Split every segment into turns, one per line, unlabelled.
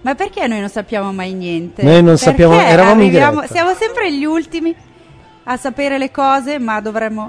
Ma perché noi non sappiamo mai niente?
Noi non sappiamo, eravamo in diretta.
Siamo sempre gli ultimi a sapere le cose, ma dovremmo...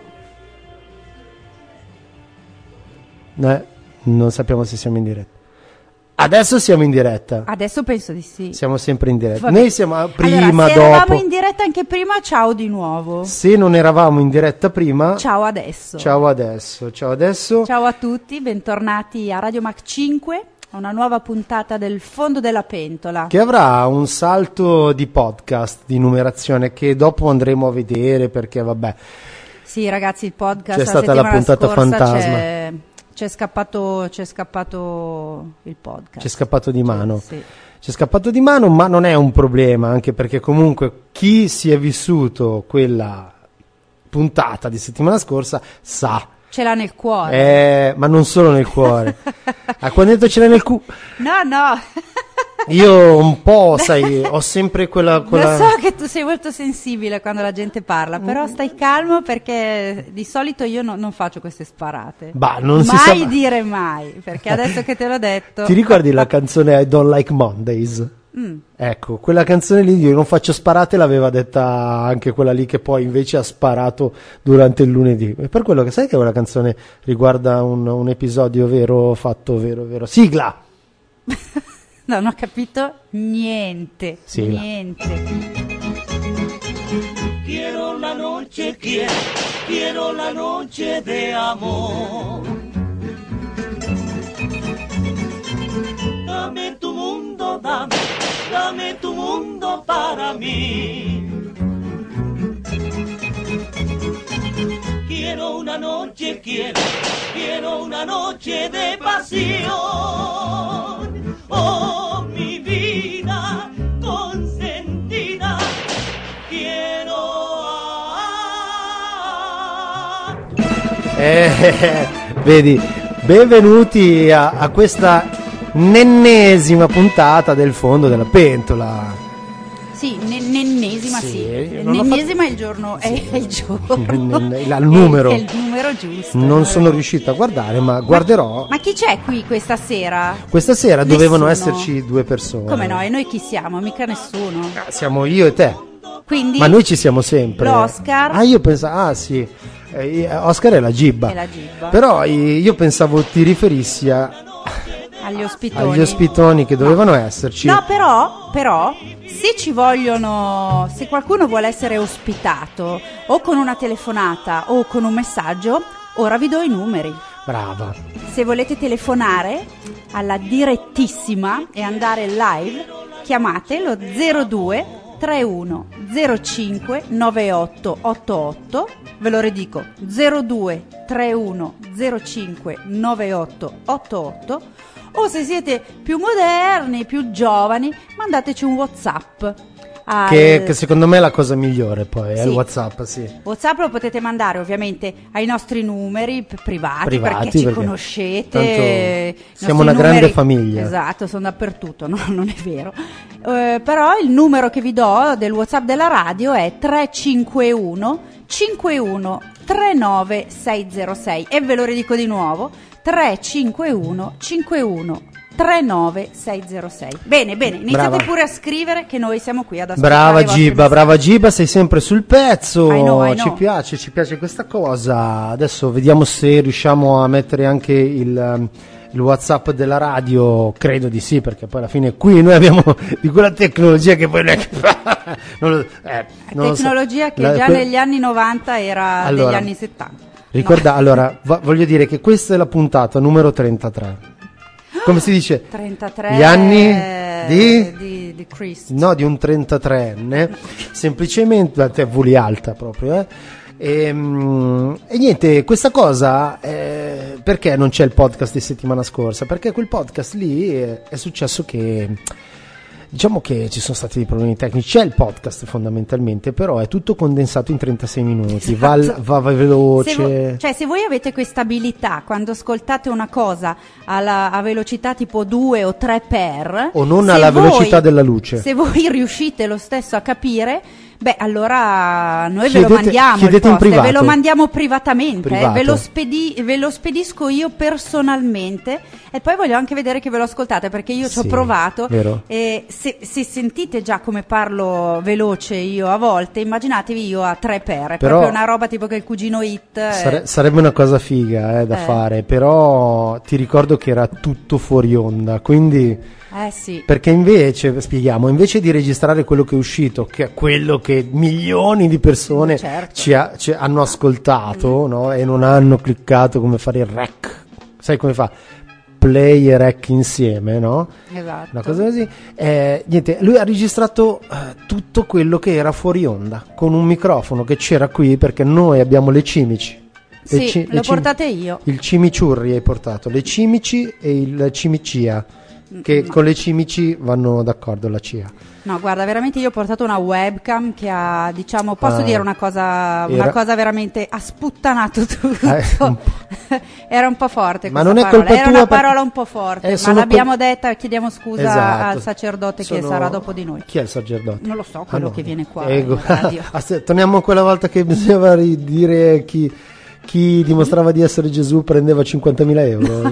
Non sappiamo se siamo in diretta. Adesso siamo in diretta.
Adesso penso di sì.
Siamo sempre in diretta.
Vabbè.
Noi siamo prima,
allora, se
dopo.
eravamo in diretta anche prima, ciao di nuovo.
Se non eravamo in diretta prima,
Ciao adesso.
ciao adesso.
Ciao a tutti, bentornati a Radio Mac 5, a una nuova puntata del Fondo della Pentola.
Che avrà un salto di podcast, di numerazione, che dopo andremo a vedere perché vabbè.
Sì, ragazzi, il podcast
C'è stata la puntata fantasma.
C'è scappato il podcast.
C'è scappato di mano.
Sì.
C'è scappato di mano, ma non è un problema, anche perché comunque chi si è vissuto quella puntata di settimana scorsa sa.
Ce l'ha nel cuore.
Ma non solo nel cuore. Quando hai detto ce l'hai nel cuore.
No.
Io un po', sai, ho sempre quella...
Lo so che tu sei molto sensibile quando la gente parla, però stai calmo perché di solito io non faccio queste sparate.
Non si
mai
sa...
dire mai, perché adesso che te l'ho detto...
Ti ricordi la canzone I Don't Like Mondays? Ecco, quella canzone lì io non faccio sparate l'aveva detta anche quella lì che poi invece ha sparato durante il lunedì. E per quello che sai che quella canzone riguarda un episodio vero, fatto vero. Sigla!
No, non ho capito niente.
Sì,
niente.
Quiero la noche de amor. Dame tu mundo, dame tu mundo para mí. Quiero una noche de pasión. Oh, mi vida consentida,
vedi, benvenuti a questa nennesima puntata del Fondo della Pentola.
Sì, nennesima, sì. Nennesima è il giorno, è il giorno.
Il numero.
È il numero giusto.
Non sono riuscito a guardare, ma guarderò.
Ma chi c'è qui questa sera?
Questa sera dovevano
Nessuno.
esserci 2 persone.
Come no? E noi chi siamo? Mica nessuno.
Siamo io e te.
Quindi
Ma noi ci siamo sempre.
l'Oscar.
Io pensavo, sì. Oscar è la Gibba.
È la Gibba.
Però io pensavo ti riferissi
agli ospitoni.
agli ospitoni che dovevano esserci.
No, però se ci vogliono, se qualcuno vuole essere ospitato o con una telefonata o con un messaggio, ora vi do i numeri.
Brava.
Se volete telefonare alla direttissima e andare live, chiamate lo 02 31 05 9888. Ve lo ridico: 02 31 05 9888. O se siete più moderni, più giovani, mandateci un WhatsApp.
Che secondo me è la cosa migliore poi, è
Sì.
il WhatsApp, sì.
WhatsApp lo potete mandare ovviamente ai nostri numeri privati perché ci
perché
conoscete.
tanto
I
siamo
nostri
una grande
numeri-
famiglia.
Esatto, sono dappertutto, no, non è vero. Però il numero che vi do del WhatsApp della radio è 351 51 39 606 e ve lo ridico di nuovo: 351 51 39 606. Bene, iniziate
Brava.
pure a scrivere che noi siamo qui ad ascoltare i vostri
Brava Gibba, sei sempre sul pezzo.
I know.
Ci piace questa cosa. Adesso vediamo se riusciamo a mettere anche il WhatsApp della radio. Credo di sì, perché poi alla fine qui noi abbiamo di quella tecnologia che poi non è che
tecnologia che già negli anni 90 era degli anni 70.
Ricorda,
No.
allora, voglio dire che questa è la puntata numero 33. Come si dice?
33
Gli anni
di Cristo.
No, di un 33enne. Semplicemente, te voli alta proprio, E niente, questa cosa perché non c'è il podcast di settimana scorsa? Perché quel podcast lì è successo che diciamo che ci sono stati dei problemi tecnici. C'è il podcast fondamentalmente, però è tutto condensato in 36 minuti.
Esatto.
Va veloce.
Se voi avete questa abilità quando ascoltate una cosa a velocità tipo 2 o 3 per
o non
se
alla
voi-
velocità della luce.
Se voi riuscite lo stesso a capire, Beh, allora noi ve
Chiedete-
lo mandiamo il
chiedete in
post,
privato.
ve lo mandiamo privatamente,
Privato.
ve lo spedisco io personalmente e poi voglio anche vedere che ve lo ascoltate perché io ci ho
Sì,
provato
vero.
e se sentite già come parlo veloce io a volte, immaginatevi io a 3 per, è
Però-
proprio una roba tipo che il cugino Hit.
Sarebbe una cosa figa da fare, però ti ricordo che era tutto fuori onda, quindi
Sì.
perché invece, spieghiamo, invece di registrare quello che è uscito, che è quello che milioni di persone
Certo.
ci hanno ascoltato, no? E non hanno cliccato come fare il rec, sai come fa? Play e rec insieme, no?
Esatto.
Una cosa così. Niente, lui ha registrato tutto quello che era fuori onda con un microfono che c'era qui perché noi abbiamo le cimici.
Sì, l'ho portate io.
Il cimiciurri hai portato, le cimici e il cimicia, che con le cimici vanno d'accordo la CIA.
No, guarda, veramente io ho portato una webcam che ha, diciamo, posso dire una cosa veramente, ha sputtanato tutto. Era un po' forte
Ma
questa
non è
parola,
colpa
era
tua
una
perché-
parola un po' forte, ma
sono
l'abbiamo detta, chiediamo scusa
Esatto.
al sacerdote che sarà dopo di noi.
Chi è il sacerdote?
Non lo so, quello
no.
che viene qua
Ego.
in radio.
Torniamo a quella volta che bisognava dire chi dimostrava di essere Gesù prendeva 50.000 euro.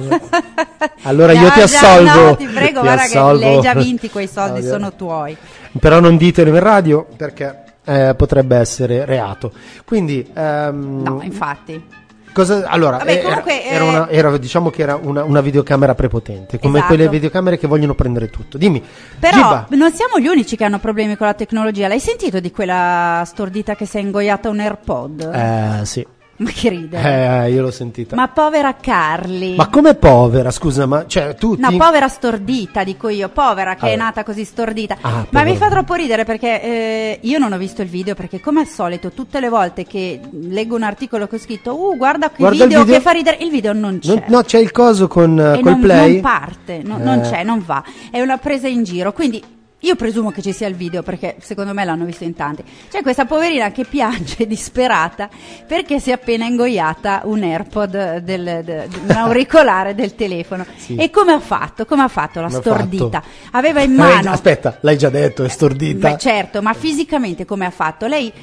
Allora io ti assolvo.
No, ti prego,
ti
guarda
assolvo.
che li hai già vinti quei soldi,
No,
sono tuoi.
Però non ditelo in radio perché potrebbe essere reato. Quindi
No, infatti.
allora
Vabbè, comunque,
era diciamo che era una videocamera prepotente, come
Esatto.
quelle videocamere che vogliono prendere tutto. Dimmi.
Però
Giba.
non siamo gli unici che hanno problemi con la tecnologia. L'hai sentito di quella stordita che si è ingoiata un AirPod?
Sì.
Ma che ridere.
Io l'ho sentita.
Ma povera Carly.
Ma come povera, scusa, ma cioè tu
No, povera stordita, dico io, povera che è
Allora.
nata così stordita.
Ah,
Ma
povera.
mi fa troppo ridere perché io non ho visto il video perché come al solito tutte le volte che leggo un articolo che ho scritto guarda
Guarda il
video
video.
che fa ridere, il video non c'è.
No, c'è il coso con
E
col
non,
play.
non parte, non c'è, non va. È una presa in giro, quindi io presumo che ci sia il video perché secondo me l'hanno visto in tanti. C'è questa poverina che piange disperata perché si è appena ingoiata un AirPod un auricolare del telefono.
Sì.
E come ha fatto? Come ha fatto la
Come ha
stordita?
fatto?
Aveva in mano.
Aspetta, l'hai già detto, è stordita.
Beh, certo, ma fisicamente come ha fatto? Lei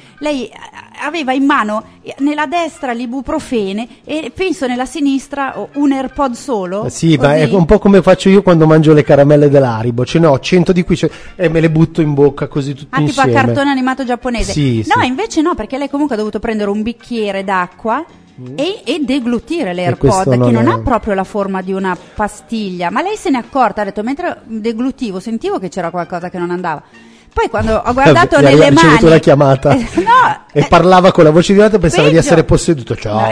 aveva in mano nella destra l'ibuprofene e penso nella sinistra un AirPod solo.
Sì, ma è
così.
un po' come faccio io quando mangio le caramelle dell'Haribo. Ce ne ho 100 di qui e me le butto in bocca così tutti
Tipo
insieme.
a cartone animato giapponese.
Sì,
no,
sì.
invece no, perché lei comunque ha dovuto prendere un bicchiere d'acqua e deglutire
questo
l'AirPod, che non
è-
ha proprio la forma di una pastiglia, ma lei se ne è accorta, ha detto mentre deglutivo sentivo che c'era qualcosa che non andava. Poi quando ho guardato
Gli ha
nelle
ricevuto
mani
la chiamata
no,
e parlava con la voce di un'altra e pensava di
peggio.
essere posseduto. Ciao.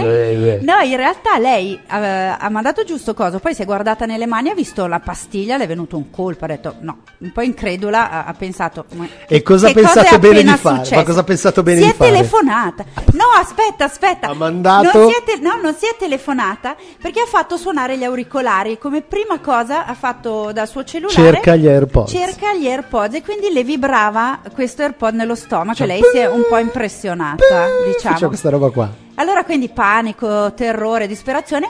No, in realtà lei ha mandato giusto coso, poi si è guardata nelle mani, ha visto la pastiglia, le è venuto un colpo, ha detto no, un po' incredula, ha pensato ma
E cosa ha
che
pensato
cosa è
bene di
appena
fare?
successo?
Ma cosa ha pensato bene
si
di
è
fare?
telefonata. No, aspetta.
Ha mandato-
Non si è telefonata perché ha fatto suonare gli auricolari. Come prima cosa ha fatto dal suo cellulare
Cerca gli AirPods.
Cerca gli AirPods e quindi le vibrava questo AirPod nello stomaco
Cioè,
e lei si è un po' impressionata, diciamo.
C'è questa roba qua.
Allora quindi panico, terrore, disperazione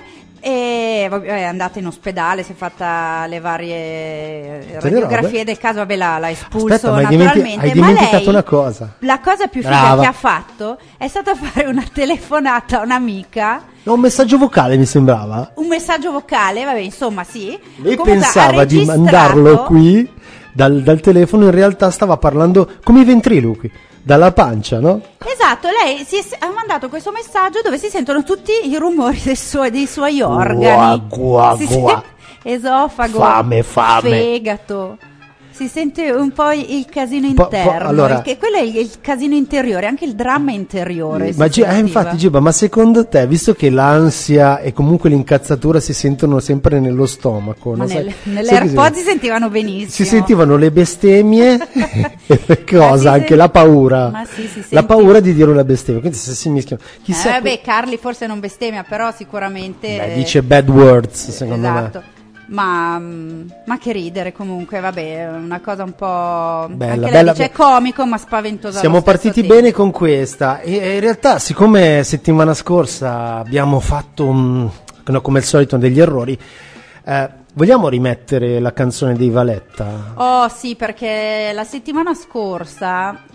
e è andata in ospedale, si è fatta le varie radiografie del caso, vabbè l'ha espulso.
Aspetta, ma
naturalmente,
hai
ma
dimenticato
lei,
una cosa.
la cosa più figa
Brava.
che ha fatto è stata fare una telefonata a un'amica,
No, un messaggio vocale mi sembrava.
un messaggio vocale, vabbè insomma sì.
Lei
Comunque,
pensava
ha
di
registrato-
mandarlo qui dal telefono, in realtà stava parlando come i ventriloqui, dalla pancia, no?
Esatto, lei ha mandato questo messaggio dove si sentono tutti i rumori dei suoi organi.
Gua,
Si
gua.
Esofago,
Fame.
fegato. Si sente un po' il casino interno,
allora-
quello è il casino interiore, anche il dramma interiore.
Ma
si sentiva.
infatti Giba, ma secondo te, visto che l'ansia e comunque l'incazzatura si sentono sempre nello stomaco,
Ma
no? Sai-
nelle
sai che
AirPods si sentivano benissimo.
si sentivano le bestemmie e le cose,
si
anche
sen-
la paura,
Ma sì, si
la
sentiva.
paura di dire una bestemmia, quindi se si mischiano, chissà,
Vabbè, Carly forse non bestemmia, però sicuramente
beh, dice bad words, secondo
esatto.
me.
Ma che ridere comunque, vabbè, è una cosa un po'...
Bella,
anche lei
bella,
dice è comico ma spaventosa.
Siamo
allo stesso
partiti
tempo.
bene con questa e in realtà, siccome settimana scorsa abbiamo fatto come al solito degli errori, vogliamo rimettere la canzone dei Valletta?
Oh sì, perché la settimana scorsa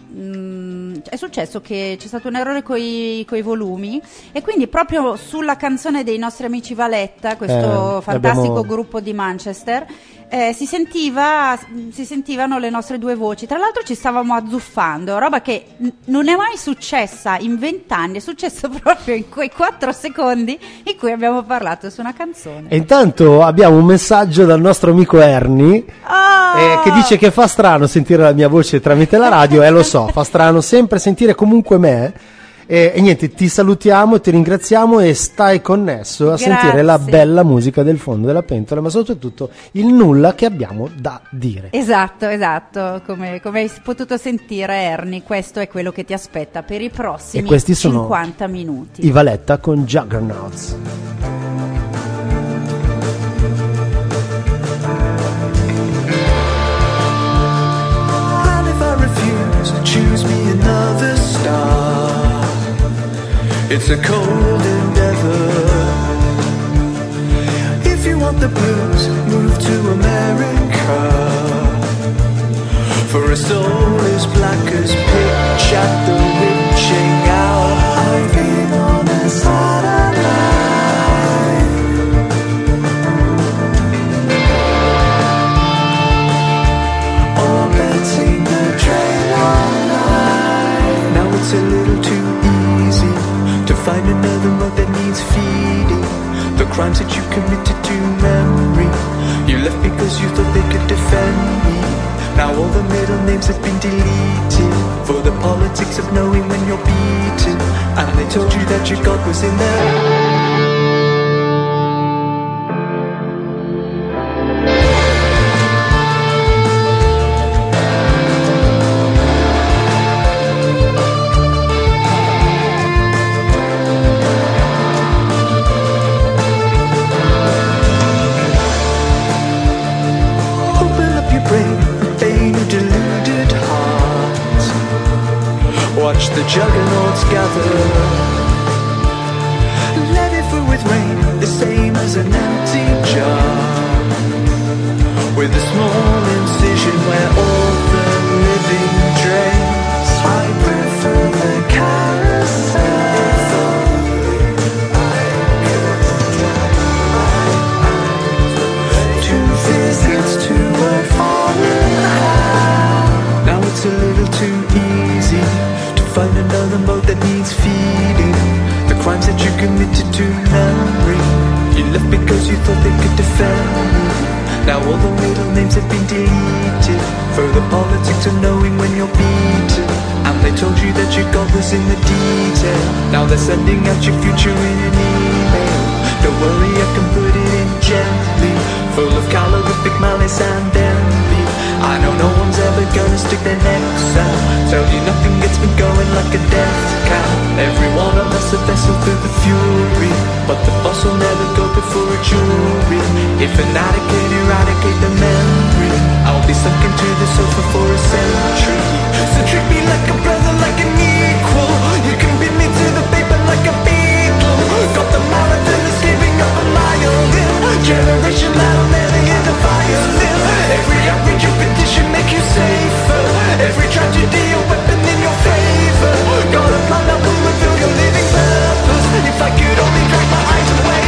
è successo che c'è stato un errore coi volumi, e quindi proprio sulla canzone dei nostri amici Valletta, questo fantastico gruppo di Manchester, si sentivano le nostre due voci. Tra l'altro ci stavamo azzuffando, roba che non è mai successa in 20 anni, è successo proprio in quei 4 secondi in cui abbiamo parlato su una canzone.
E intanto abbiamo un messaggio dal nostro amico Ernie che dice che fa strano sentire la mia voce tramite la radio, e lo so, fa strano sempre sentire comunque me. E niente, ti salutiamo, ti ringraziamo e stai connesso a sentire la bella musica del fondo della pentola, ma soprattutto il nulla che abbiamo da dire.
Esatto, come hai potuto sentire, Ernie, questo è quello che ti aspetta per i prossimi 50 minuti.
I Valletta con Juggernauts.
Choose me another star. It's a cold endeavor. If you want the blues, move to America. For a soul as black as pitch at the witching hour. I've been on a satellite. Orbiting the train all night. Now it's a little too easy to find another mode that needs feeding. The crimes that you committed to memory, you left because you thought they could defend me. Now all the middle names have been deleted for the politics of knowing when you're beaten. And they told you that your God was in there. Watch the juggernauts gather. Let it fill with rain, the same as an empty jar, with a small incision where all the living drains. I prefer the carousel. Two visits to a foreign land. Now it's a little too easy to find another mode that needs feeding. The crimes that you committed to memory, you left because you thought they could defend me. Now all the middle names have been deleted for the politics of knowing when you're beaten. And they told you that your God was in the detail. Now they're sending out your future in an email. Don't worry, I can put it in gently, full of calorific malice and envy. I know no one's ever gonna stick their necks out, tell you nothing gets me going like a death count. Every one of us a vessel through the fury, but the boss will never go before a jury. If an addict can eradicate the memory, I'll be sunk into the sofa for a century. So treat me like a brother, like an equal. You can beat me to the paper like a beetle. Got the marathon escaping up a mile in. Generation that'll never hear the violin. Every outrage you petition make you safer. Every tragedy a weapon in your favor. Got a plan that will reveal your living purpose. If I could only drag my eyes away.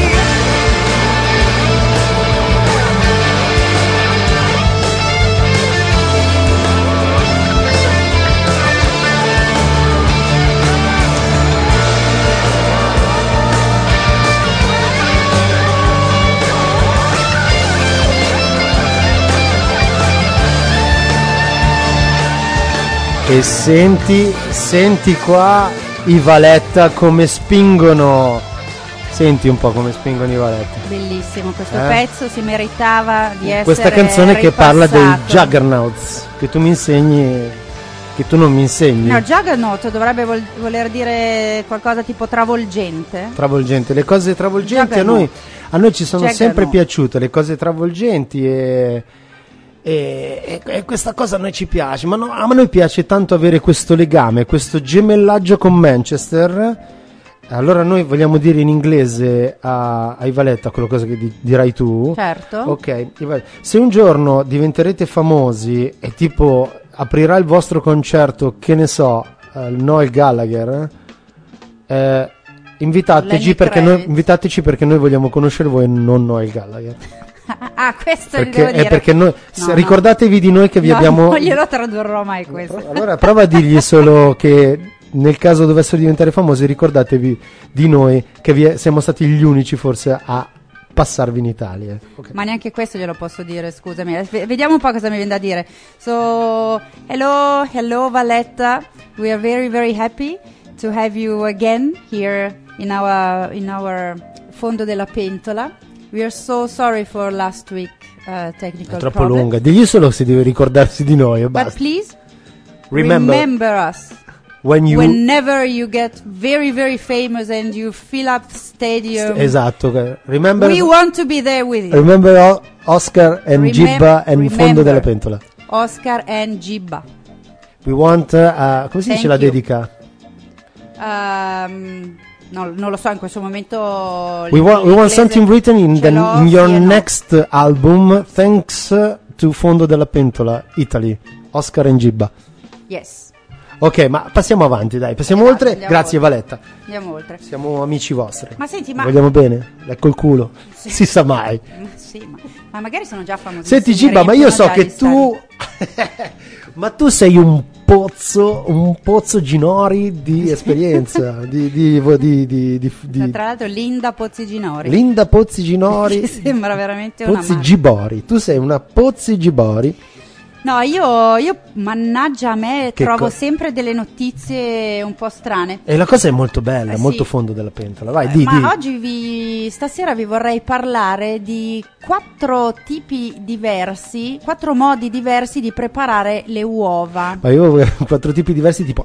E senti qua i Valletta come spingono. Senti un po' come spingono i Valletta.
Bellissimo, questo pezzo si meritava di essere
questa canzone
ripassato.
Che parla dei Juggernauts, che tu mi insegni, che tu non mi insegni.
No, Juggernaut dovrebbe voler dire qualcosa tipo travolgente.
Travolgente, le cose travolgenti a noi ci sono sempre piaciute, le cose travolgenti e questa cosa a noi ci piace, ma a noi piace tanto avere questo legame, questo gemellaggio con Manchester. Allora noi vogliamo dire in inglese ai Valletta quello cosa che dirai tu.
Certo.
Ok, se un giorno diventerete famosi e tipo aprirà il vostro concerto, che ne so, Noel Gallagher, invitateci perché noi vogliamo conoscere voi e non Noel Gallagher.
Questo gli devo dire.
Perché noi, ricordatevi di noi che vi abbiamo.
Non glielo tradurrò mai questo.
Allora prova a dirgli solo che nel caso dovessero diventare famosi, ricordatevi di noi che siamo stati gli unici forse a passarvi in Italia. Okay.
Ma neanche questo glielo posso dire, scusami. Vediamo un po' cosa mi viene da dire. So, hello Valletta. We are very very happy to have you again here in our Fondo della Pentola. We are so sorry for last week technical
È troppo
problem.
lunga. Digli solo se deve ricordarsi di noi e basta.
But please
remember
us.
Whenever
you get very very famous and you fill up stadium.
Esatto. Remember,
we want to be there with you.
Remember Oscar and Gibba and Fondo della Pentola.
Oscar and Gibba.
We want come si dice la dedica?
No, non lo so in questo momento.
We want something written in your next album, thanks to Fondo della Pentola Italy, Oscar and Gibba.
Yes.
Ok, ma passiamo avanti, dai, passiamo oltre. Grazie
oltre.
Valletta.
Andiamo oltre.
Siamo amici vostri.
Ma senti,
vogliamo bene? Ecco il culo.
Sì.
Si sa mai.
Sì, ma magari sono già famosi.
Senti Gibba, ma io so che tu ma tu sei un pozzo Ginori di esperienza,
tra l'altro Linda Pozzi Ginori.
Linda Pozzi Ginori.
Sembra veramente una
Pozzi Gibori. Tu sei una Pozzi Gibori.
No, io mannaggia a me trovo sempre delle notizie un po' strane.
E la cosa è molto bella, molto
sì.
Fondo della Pentola. Vai,
ma oggi stasera vi vorrei parlare di 4 modi diversi di preparare le uova.
Ma io 4 tipi diversi tipo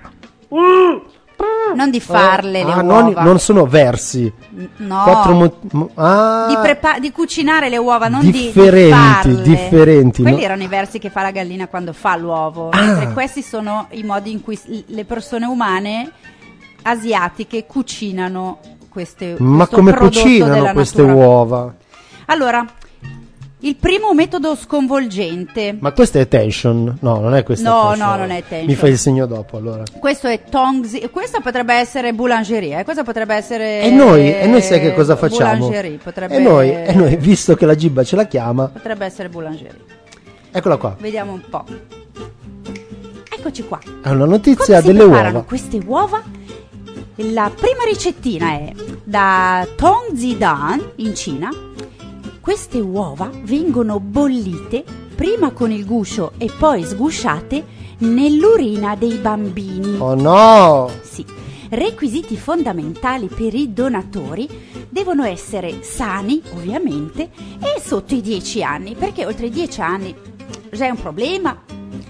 non di farle le uova.
Non sono versi.
No. Di cucinare le uova, non di farle.
Differenti.
Quelli erano i versi che fa la gallina quando fa l'uovo. Mentre questi sono i modi in cui le persone umane asiatiche cucinano queste uova.
Ma come cucinano queste uova?
Allora, il primo metodo sconvolgente.
Ma questo è tension? No, non è questo.
No, non è tension.
Mi fai il segno dopo allora.
Questo è tongzi. Questa potrebbe essere boulangerie. Questa potrebbe essere.
E noi sai che cosa facciamo?
Boulangerie. Potrebbe.
E noi, visto che la Gibba ce la chiama.
Potrebbe essere boulangerie.
Eccola qua.
Vediamo un po'. Eccoci qua.
È una notizia
come
delle
si preparano
uova.
Queste uova. La prima ricettina è da Tongzidan in Cina. Queste uova vengono bollite prima con il guscio e poi sgusciate nell'urina dei bambini.
Oh no!
Sì. Requisiti fondamentali per i donatori devono essere sani, ovviamente, e sotto i 10 anni, perché oltre i 10 anni già è un problema.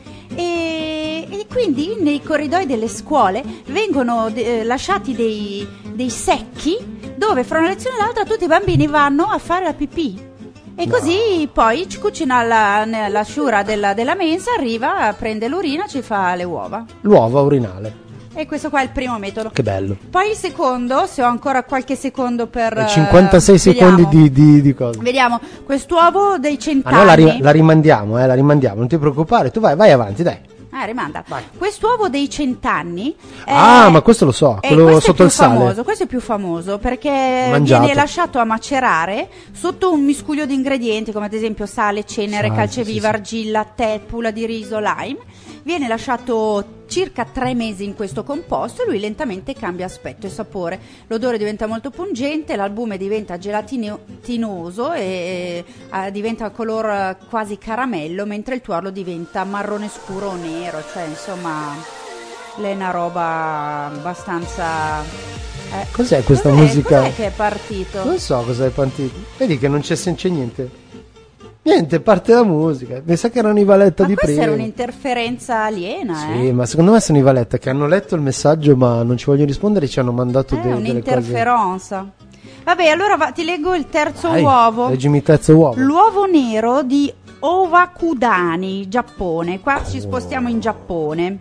E quindi nei corridoi delle scuole vengono lasciati dei secchi dove fra una lezione e l'altra tutti i bambini vanno a fare la pipì. E così poi ci cucina la sciura della mensa, arriva, prende l'urina, ci fa le uova.
L'uova urinale.
E questo qua è il primo metodo.
Che bello.
Poi il secondo, se ho ancora qualche secondo per
56 secondi di cosa.
Vediamo, quest'uovo dei 100
no,
anni.
la rimandiamo, non ti preoccupare, tu vai avanti, dai.
Rimanda.
Vai.
Quest'uovo dei 100 anni.
Ma questo lo so, quello sotto il sale.
Questo è più famoso perché
Mangiato.
viene lasciato a macerare sotto un miscuglio di ingredienti come ad esempio sale, cenere, calceviva, argilla, tè, pula di riso, lime. Viene lasciato circa 3 mesi in questo composto e lui lentamente cambia aspetto e sapore. L'odore diventa molto pungente, l'albume diventa gelatinoso e diventa color quasi caramello, mentre il tuorlo diventa marrone scuro o nero, cioè insomma è una roba abbastanza...
Cos'è questa musica?
Cos'è che è partito?
Non so cos'è partito. Vedi che non c'è niente. Niente, parte la musica. Mi sa che erano i Valletta di prima.
Ma questa era un'interferenza aliena,
Sì, ma secondo me sono i Valletta che hanno letto il messaggio ma non ci vogliono rispondere e ci hanno mandato delle cose.
Un'interferenza. Vabbè, allora ti leggo il terzo uovo.
Leggimi il terzo uovo.
L'uovo nero di Owakudani, Giappone. Qua ci spostiamo in Giappone.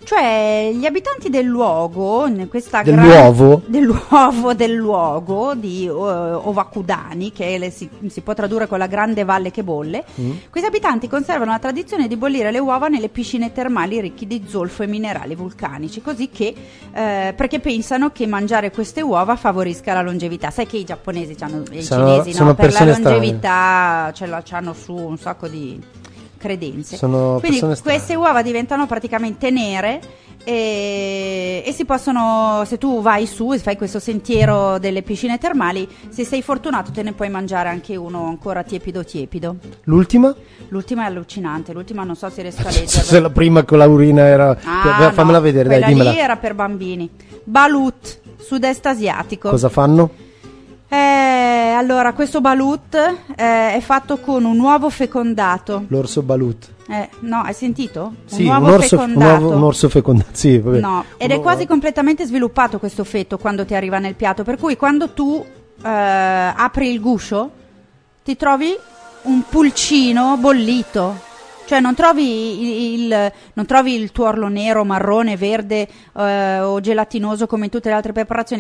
Cioè, gli abitanti del luogo, in questa
Dell'uovo?
del luogo di Ovakudani, che si può tradurre con la grande valle che bolle, questi abitanti conservano la tradizione di bollire le uova nelle piscine termali ricche di zolfo e minerali vulcanici, così che, perché pensano che mangiare queste uova favorisca la longevità. Sai che i giapponesi i cinesi,
sono
no? Per la
persone
longevità c'hanno su un sacco di credenze. Quindi queste uova diventano praticamente nere e si possono, se tu vai su e fai questo sentiero delle piscine termali, se sei fortunato te ne puoi mangiare anche uno ancora tiepido.
L'ultima?
L'ultima è allucinante, l'ultima non so se riesco a leggere.
Se la prima con la urina era... fammela vedere, dai, dimmela.
Lì era per bambini. Balut, sud-est asiatico.
Cosa fanno?
Allora, questo balut è fatto con un uovo fecondato.
L'orso balut.
No, hai sentito?
Sì,
un uovo fecondato.
Un orso fecondato, sì, vabbè.
No, ed è quasi completamente sviluppato questo feto quando ti arriva nel piatto, per cui quando tu apri il guscio ti trovi un pulcino bollito. Cioè non trovi il tuorlo nero, marrone, verde o gelatinoso come in tutte le altre preparazioni,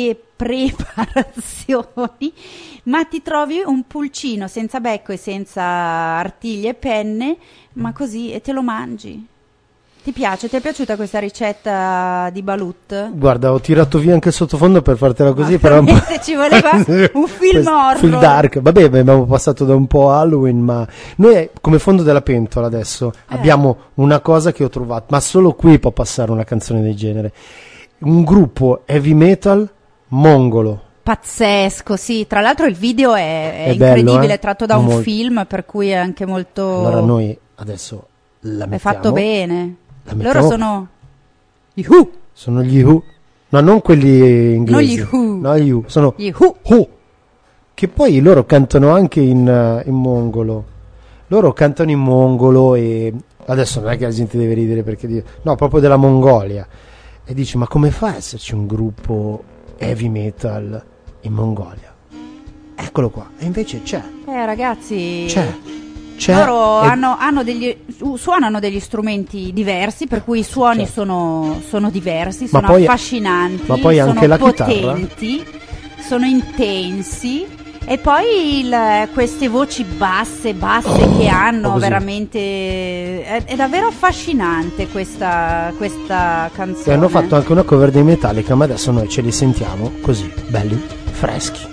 ma ti trovi un pulcino senza becco e senza artiglie e penne, ma così, e te lo mangi. Ti piace? Ti è piaciuta questa ricetta di balut?
Guarda, ho tirato via anche il sottofondo per fartela così, però
ci voleva un film horror.
Film dark. Vabbè, abbiamo passato da un po' Halloween, ma noi come fondo della pentola adesso abbiamo una cosa che ho trovato, ma solo qui può passare una canzone del genere. Un gruppo heavy metal mongolo.
Pazzesco, sì. Tra l'altro il video è
bello,
incredibile, è tratto da un film, per cui è anche molto...
Allora noi adesso la mettiamo.
È fatto bene.
Loro
sono gli Who.
Sono gli Who. No, non quelli inglesi.
No,
gli Who. Sono
gli Who.
Che poi loro cantano anche in mongolo. Loro cantano in mongolo e adesso non è che la gente deve ridere perché no, proprio della Mongolia. E dici, ma come fa a esserci un gruppo heavy metal in Mongolia? Eccolo qua. E invece c'è.
Ragazzi.
C'è.
Loro suonano degli strumenti diversi, per cui i suoni sono diversi, sono affascinanti,
ma poi
sono
anche la
potenti, sono intensi, e poi queste voci basse che hanno veramente è davvero affascinante questa canzone.
E hanno fatto anche una cover dei Metallica, ma adesso noi ce li sentiamo così, belli, freschi.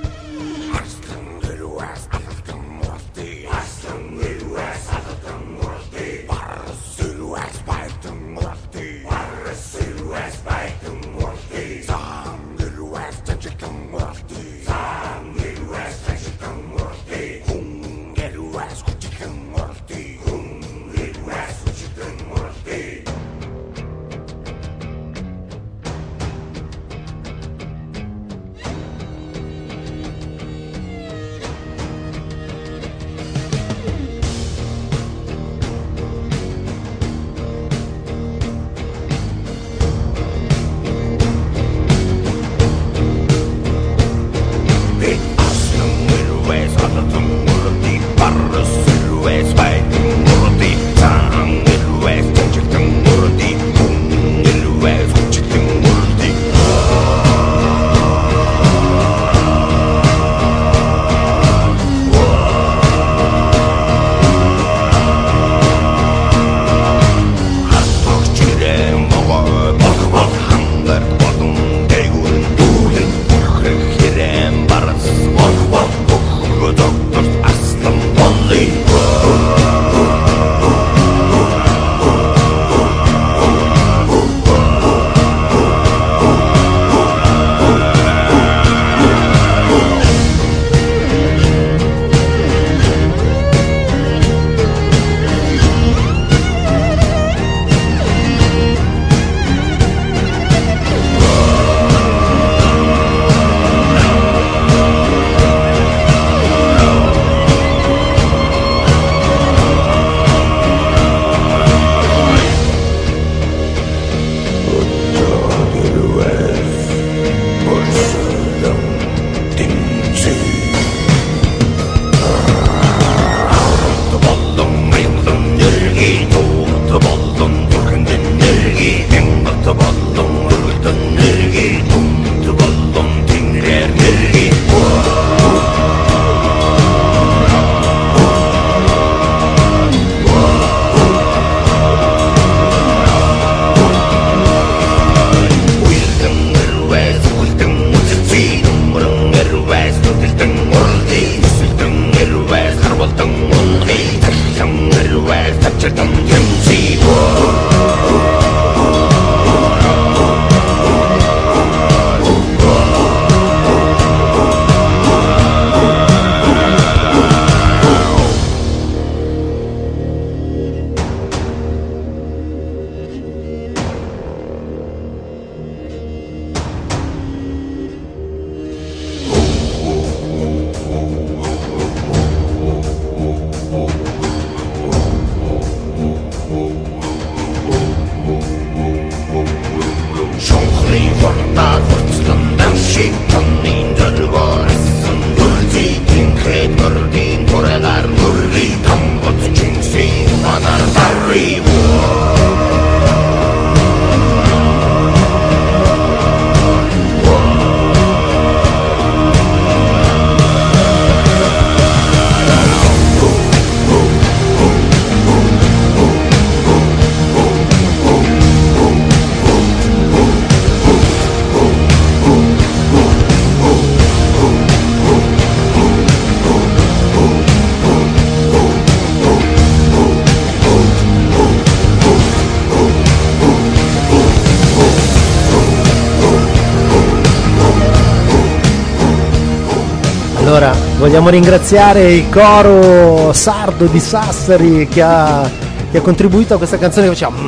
Allora, vogliamo ringraziare il coro sardo di Sassari che ha contribuito a questa canzone che faceva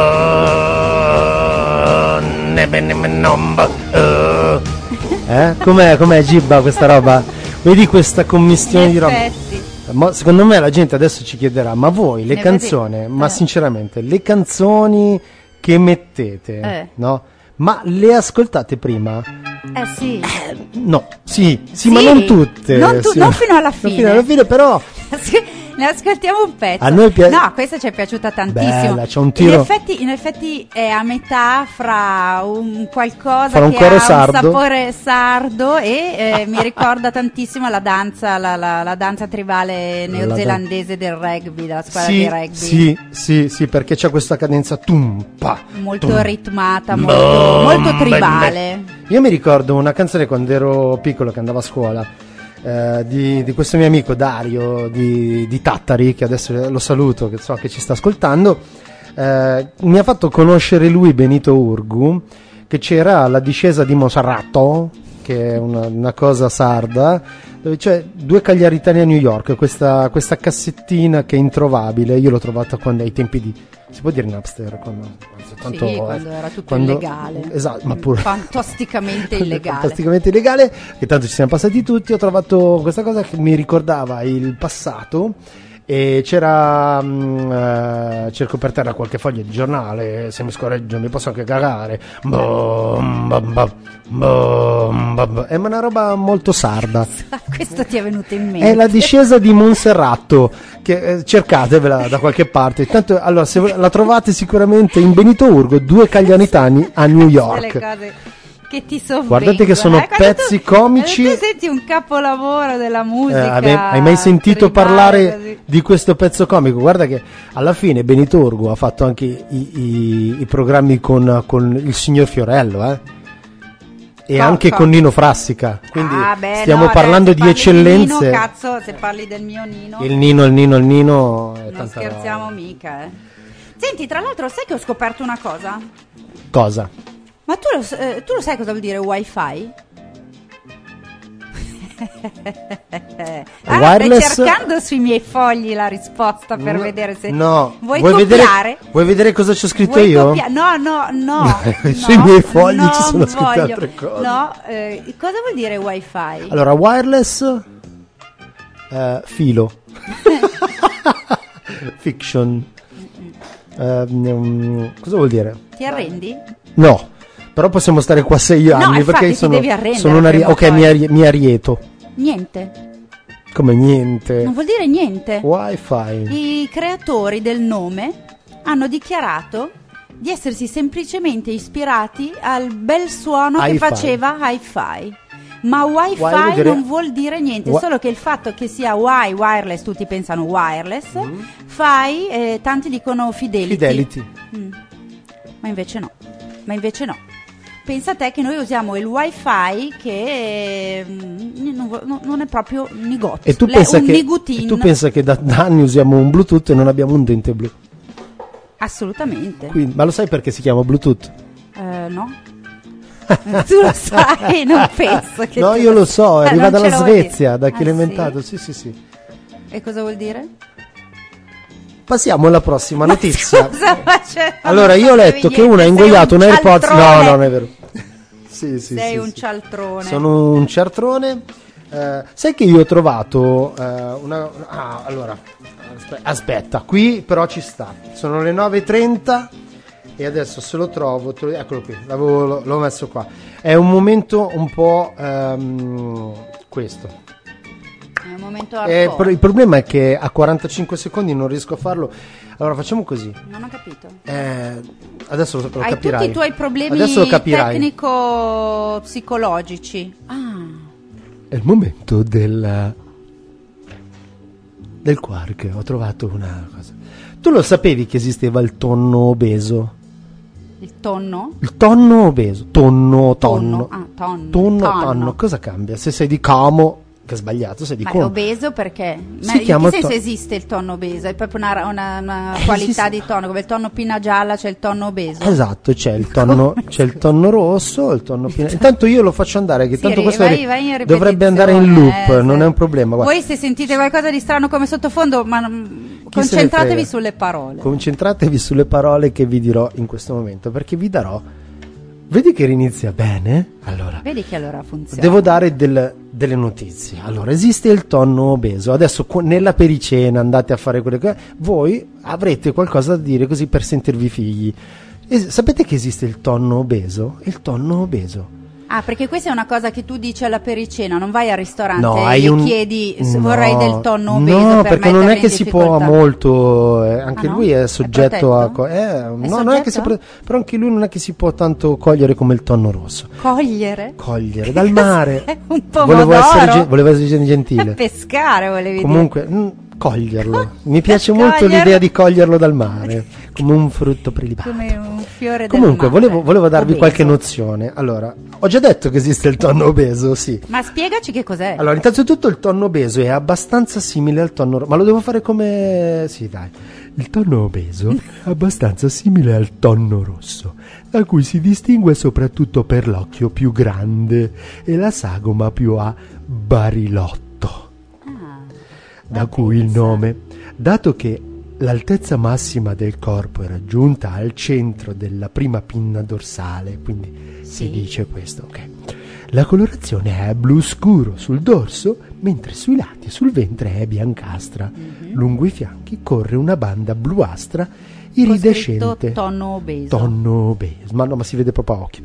com'è Gibba questa roba? Vedi questa commistione di roba? Ma secondo me la gente adesso ci chiederà: ma voi le canzoni, ma sinceramente le canzoni che mettete, no? Ma le ascoltate prima?
Sì.
No, sì, ma non tutte.
Non fino alla fine.
Non fino alla fine, però.
Ne ascoltiamo un pezzo.
A noi piace.
No, questa ci è piaciuta tantissimo.
Bella, c'è un tiro.
In effetti è a metà fra un qualcosa
fra un
che
coro
ha
sardo.
un sapore sardo e mi ricorda tantissimo la danza, la danza tribale neozelandese del rugby, della squadra di rugby.
Sì, perché c'è questa cadenza tumpa.
Molto ritmata, molto tribale.
Io mi ricordo una canzone quando ero piccolo che andavo a scuola. Di questo mio amico Dario di Tattari, che adesso lo saluto, che so che ci sta ascoltando, mi ha fatto conoscere lui Benito Urgu, che c'era la discesa di Monserrato, che è una cosa sarda, dove c'è due cagliaritani a New York, questa cassettina che è introvabile. Io l'ho trovata ai tempi di, si può dire, Napster, quando
era tutto illegale.
Esatto, ma pure
fantasticamente illegale.
Che tanto ci siamo passati tutti. Ho trovato questa cosa che mi ricordava il passato, e c'era cerco per terra qualche foglia di giornale, se mi scorreggio mi posso anche cagare. È una roba molto sarda.
Questo ti è venuto in mente?
È la discesa di Monserrato, che cercatevela da qualche parte. Tanto, allora, se la trovate sicuramente in Benito Urgu, due cagliaritani a New York.
Le cose che ti sovvengono.
Guardate che sono pezzi comici.
Tu senti un capolavoro della musica.
Hai mai sentito
tribale,
parlare
così
di questo pezzo comico? Guarda che alla fine Benito Urgu ha fatto anche i programmi con il signor Fiorello, e anche con Nino Frassica, quindi stiamo parlando di eccellenze.
Nino, cazzo, se parli del mio Nino.
Il Nino è
non scherziamo mica, Senti, tra l'altro, sai che ho scoperto una cosa?
Cosa?
Ma tu lo sai cosa vuol dire Wi-Fi?
Wireless?
Stai cercando sui miei fogli la risposta per vedere se vuoi
copiare? Vuoi vedere cosa c'ho scritto io?
No.
Sui miei fogli ci sono scritte altre cose.
No, cosa vuol dire Wi-Fi?
Allora, wireless, filo. Fiction. Cosa vuol dire?
Ti arrendi?
No, però possiamo stare qua 6 anni, perché sono mi arieto.
Niente.
Come niente?
Non vuol dire niente.
Wi-Fi.
I creatori del nome hanno dichiarato di essersi semplicemente ispirati al bel suono che faceva hi-fi. Ma Wi-Fi non vuol dire niente, solo che il fatto che sia wireless, tutti pensano wireless, tanti dicono fidelity. Ma invece no. Pensa a te che noi usiamo il Wi-Fi che non è proprio un nigotto.
E tu pensa che da anni usiamo un Bluetooth e non abbiamo un dente blu.
Assolutamente.
Quindi, ma lo sai perché si chiama Bluetooth?
No. Tu lo sai, non penso che
No,
tu
io lo so, arriva
non ce
dalla
lo vuoi
Svezia,
dire?
da chi l'ha
Sì?
inventato. Sì.
E cosa vuol dire?
Passiamo alla prossima notizia.
Cosa faceva?
Allora, io ho letto che uno ha ingoiato un AirPods. No, non è vero. Sì,
Sei un cialtrone.
Sono un cialtrone. Sai che io ho trovato allora, aspetta, qui però ci sta. Sono le 9:30 e adesso se lo trovo, eccolo qui, l'ho messo qua. È un momento un po' questo.
È un momento hardcore.
Il problema è che a 45 secondi non riesco a farlo. Allora facciamo così.
Non ho capito.
Adesso lo
Hai
capirai.
tutti i tuoi problemi
Adesso lo capirai.
tecnico-psicologici.
È il momento del quark. Ho trovato una cosa. Tu lo sapevi che esisteva il tonno obeso?
Il tonno?
Il tonno obeso. Tonno.
Tonno.
Cosa cambia? Se sei di Como, che è sbagliato, sei di
Ma è
Como.
obeso perché? Ma
Si
in
chiama
che senso
tonno.
esiste il tonno obeso? È proprio una qualità di tonno, come il tonno pinna gialla c'è il tonno obeso.
Esatto, c'è il tonno rosso, il tonno pinna. Intanto io lo faccio andare, che
Sì,
tanto questo
vai in ripetizione,
dovrebbe andare in loop, non è un problema. Guarda.
Voi se sentite qualcosa di strano come sottofondo, ma
Chi
concentratevi
se ne frega?
sulle parole.
Concentratevi sulle parole che vi dirò in questo momento, perché vi darò. Vedi che inizia bene? Allora,
Vedi che allora funziona.
devo dare delle notizie. Allora, esiste il tonno obeso. Adesso nella pericena andate a fare quelle cose. Voi avrete qualcosa da dire così per sentirvi figli. Sapete che esiste il tonno obeso? Il tonno obeso.
Ah, perché questa è una cosa che tu dici alla pericena, non vai al ristorante
No,
e
hai
gli chiedi se
No,
vorrei del tonno obeso
no,
per
perché non è
mettermi
che
in
si può
difficoltà.
molto, anche
Ah, no?
lui è soggetto a
protetto?
no, non è che
soggetto?
però anche lui non è che si può tanto cogliere come il tonno rosso.
Cogliere?
Cogliere dal mare.
Un pomodoro?
Volevo essere gentile.
Pescare volevi
Comunque, coglierlo. Mi piace
Coglierlo.
molto l'idea di coglierlo dal mare, come un frutto prelibato.
dire? Come un fiore
Comunque,
del mare.
volevo darvi
Obeso.
qualche nozione. Allora, ho già detto che esiste il tonno obeso, sì.
Ma spiegaci che cos'è.
Allora, innanzitutto il tonno obeso è abbastanza simile al tonno ma lo devo fare come... Sì, dai. Il tonno obeso è abbastanza simile al tonno rosso, da cui si distingue soprattutto per l'occhio più grande e la sagoma più a barilotto. Da cui il nome, dato che l'altezza massima del corpo è raggiunta al centro della prima pinna dorsale, quindi si dice questo, ok. La colorazione è blu scuro sul dorso, mentre sui lati e sul ventre è biancastra. Lungo i fianchi corre una banda bluastra iridescente.
Cosiddetto tonno obeso.
Tonno obeso, ma si vede proprio a occhio.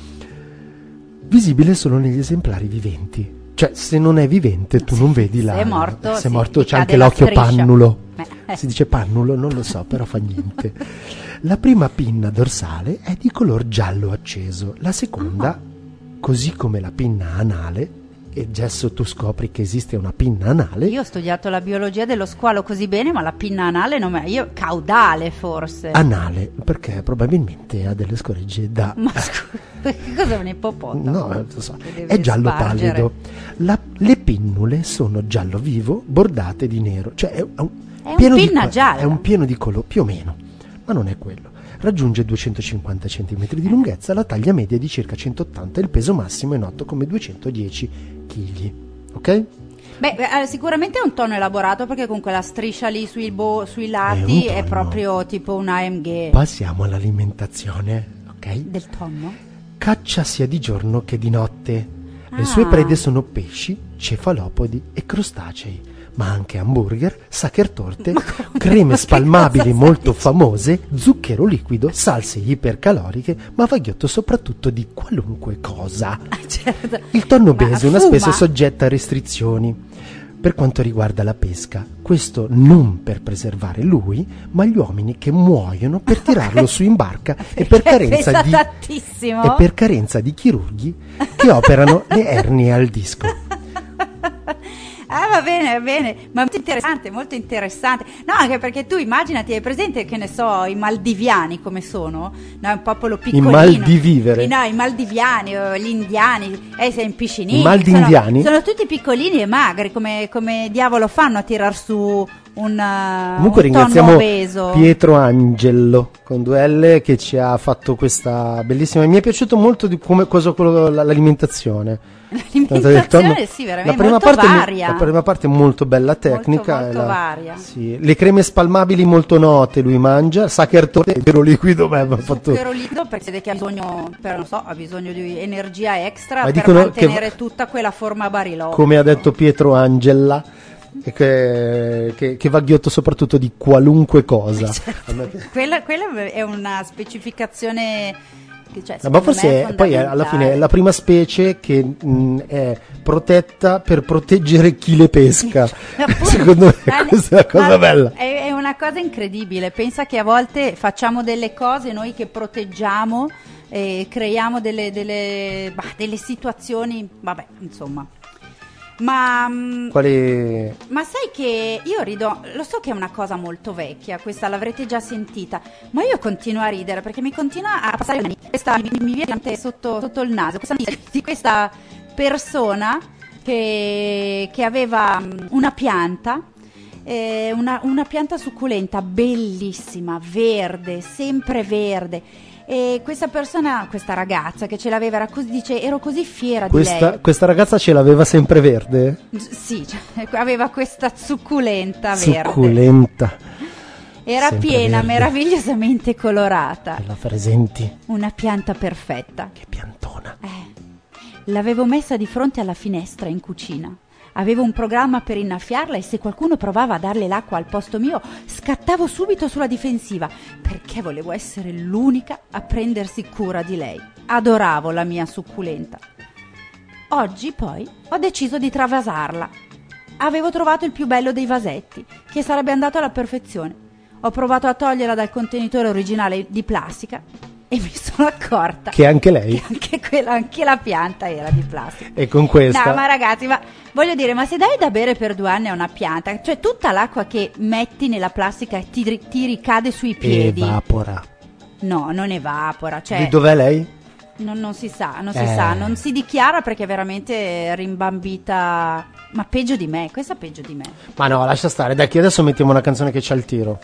Visibile solo negli esemplari viventi. Cioè, se non è vivente, tu non vedi la...
Se è morto,
se è
sì,
morto,
gli
c'è anche
cade la
l'occhio
striscia.
pannulo. Si dice pannulo, non lo so, però fa niente. La prima pinna dorsale è di color giallo acceso, la seconda, così come la pinna anale, e adesso tu scopri che esiste una pinna anale.
Io ho studiato la biologia dello squalo così bene, ma la pinna anale non me... Io caudale forse.
Anale, perché probabilmente ha delle scoregge da...
Ma scusa, che cos'è un ippopotamo?
No, non lo so.
Che deve
È giallo
spargere.
pallido. Le pinnule sono giallo vivo, bordate di nero. Cioè è un
È
pieno
un
di
pinna gialla.
È un pieno di colore, più o meno, ma non è quello. Raggiunge 250 cm di lunghezza, la taglia media è di circa 180 e il peso massimo è noto come 210 kg. Ok?
Beh, sicuramente è un tonno elaborato perché con quella striscia lì sui lati
È un
è
tonno.
proprio tipo un AMG
Passiamo all'alimentazione, ok?
del tonno.
Caccia sia di giorno che di notte. Le
Ah.
sue prede sono pesci, cefalopodi e crostacei, ma anche hamburger, sachertorte, creme spalmabili
cosa
molto
stai
famose, zucchero liquido, salse ipercaloriche, ma vaghiotto soprattutto di qualunque cosa.
Certo.
Il tonno
Ma
obeso è una
fuma?
specie soggetta a restrizioni per quanto riguarda la pesca. Questo non per preservare lui, ma gli uomini che muoiono per tirarlo su in barca e per carenza
pesa
di
tantissimo.
e per carenza di chirurghi che operano le ernie al disco.
Ah, va bene, ma molto interessante. No, anche perché tu immaginati, hai presente, che ne so, i maldiviani come sono? No, è un popolo piccolino.
Maldivivere?
No, i maldiviani, gli indiani, sei in piscinini.
I maldindiani?
Sono tutti piccolini e magri, come diavolo fanno a tirar su
Comunque
un tonno
ringraziamo
obeso.
Pietro Angelo con 2L che ci ha fatto questa bellissima. Mi è piaciuto molto di come l'alimentazione.
L'alimentazione, sì, veramente
La prima
molto
parte,
varia.
La prima parte è molto bella tecnica.
Molto varia.
Sì. Le creme spalmabili molto note lui mangia. Sa che zucchero liquido,
Zucchero liquido perché vede che ha bisogno di energia extra
Ma
per
dicono
mantenere tutta quella forma Barilò.
Come ha detto Pietro Angela, che va ghiotto soprattutto di qualunque cosa.
Quella è una specificazione che, cioè,
Ma forse poi alla fine è la prima specie che è protetta per proteggere chi le pesca. Secondo me questa è una cosa bella.
È una cosa incredibile. Pensa che a volte facciamo delle cose noi che proteggiamo e creiamo delle situazioni, vabbè, insomma. Ma sai che io rido, lo so che è una cosa molto vecchia, questa l'avrete già sentita, ma io continuo a ridere perché mi continua a passare questa mi viene sotto il naso, di questa persona che aveva una pianta, una pianta succulenta bellissima, verde, sempre verde. E questa ragazza che ce l'aveva dice ero così fiera di lei.
Questa ragazza ce l'aveva sempre verde?
Sì, aveva questa succulenta
verde.
Era
sempre
piena,
verde. Meravigliosamente
colorata.
La presenti?
Una pianta perfetta.
Che piantona.
L'avevo messa di fronte alla finestra in cucina. Avevo un programma per innaffiarla e se qualcuno provava a darle l'acqua al posto mio, scattavo subito sulla difensiva, perché volevo essere l'unica a prendersi cura di lei. Adoravo la mia succulenta. Oggi, poi, ho deciso di travasarla. Avevo trovato il più bello dei vasetti, che sarebbe andato alla perfezione. Ho provato a toglierla dal contenitore originale di plastica e mi sono accorta
che anche lei,
anche la pianta era di plastica.
E con questa,
no, ma ragazzi, voglio dire, ma se dai da bere per 2 anni a una pianta, cioè tutta l'acqua che metti nella plastica ti ricade sui piedi,
evapora.
No, non evapora, cioè
di dov'è lei?
Non si sa, non si dichiara perché è veramente rimbambita, ma peggio di me, questa peggio di me.
Ma no, lascia stare, dai, che adesso mettiamo una canzone che c'ha il tiro.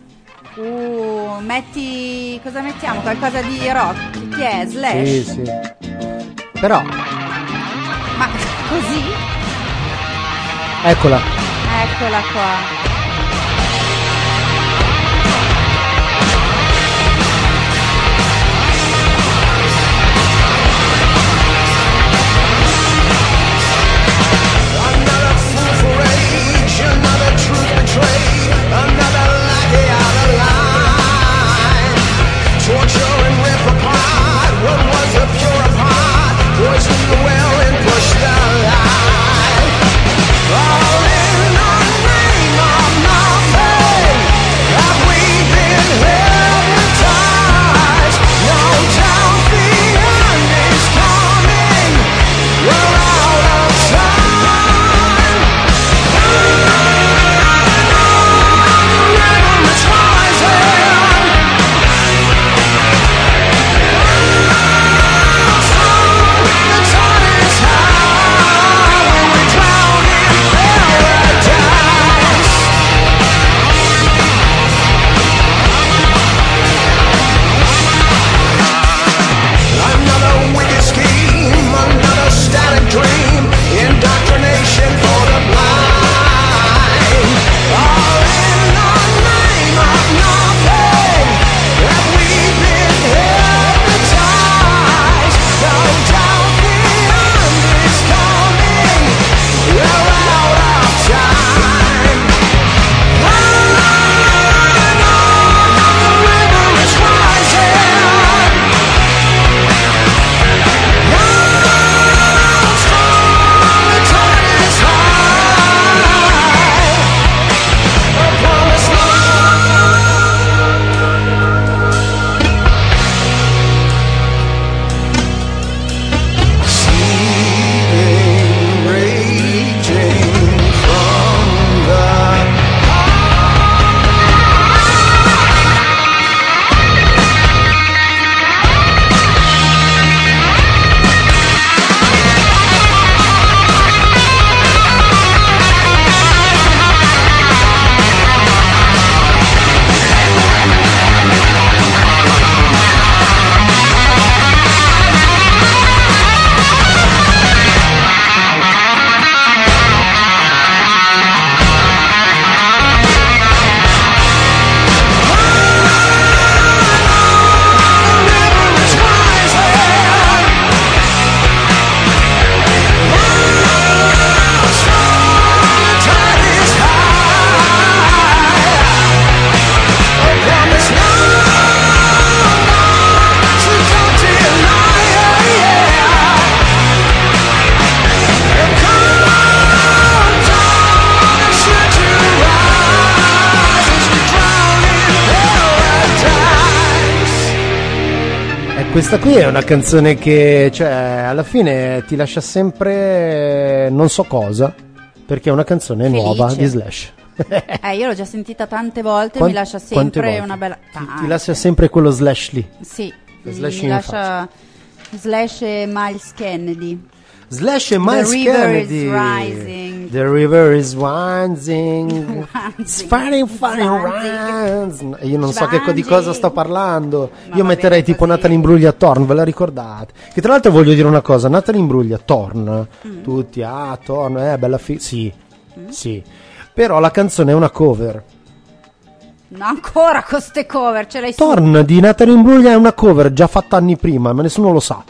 Cosa mettiamo? Qualcosa di rock? Chi è? Slash?
Sì. Però
ma così?
Eccola
qua.
All in the name of
Questa qui è una canzone che, cioè, alla fine ti lascia sempre non so cosa, perché è una canzone
Felice.
nuova di Slash.
Io l'ho già sentita tante volte,
Quant-
mi lascia
quante
sempre
volte?
una bella...
Ti lascia sempre quello Slash lì.
Sì,
Slash
mi
in
lascia Slash e Miles Kennedy.
Slash e Miles
river
Kennedy.
is rising.
The river is rising. It's funny,
Rising.
Io non so di cosa sto parlando.
Ma
Io
va
metterei
bene
tipo
così.
Natalie Imbruglia Thorn, ve la ricordate? Che tra l'altro voglio dire una cosa, Natalie Imbruglia Thorn, tutti, Thorn, bella sì, sì. Però la canzone è una cover.
No, ancora con ste cover, ce l'hai su.
Thorn di Natalie Imbruglia è una cover già fatta anni prima, ma nessuno lo sa.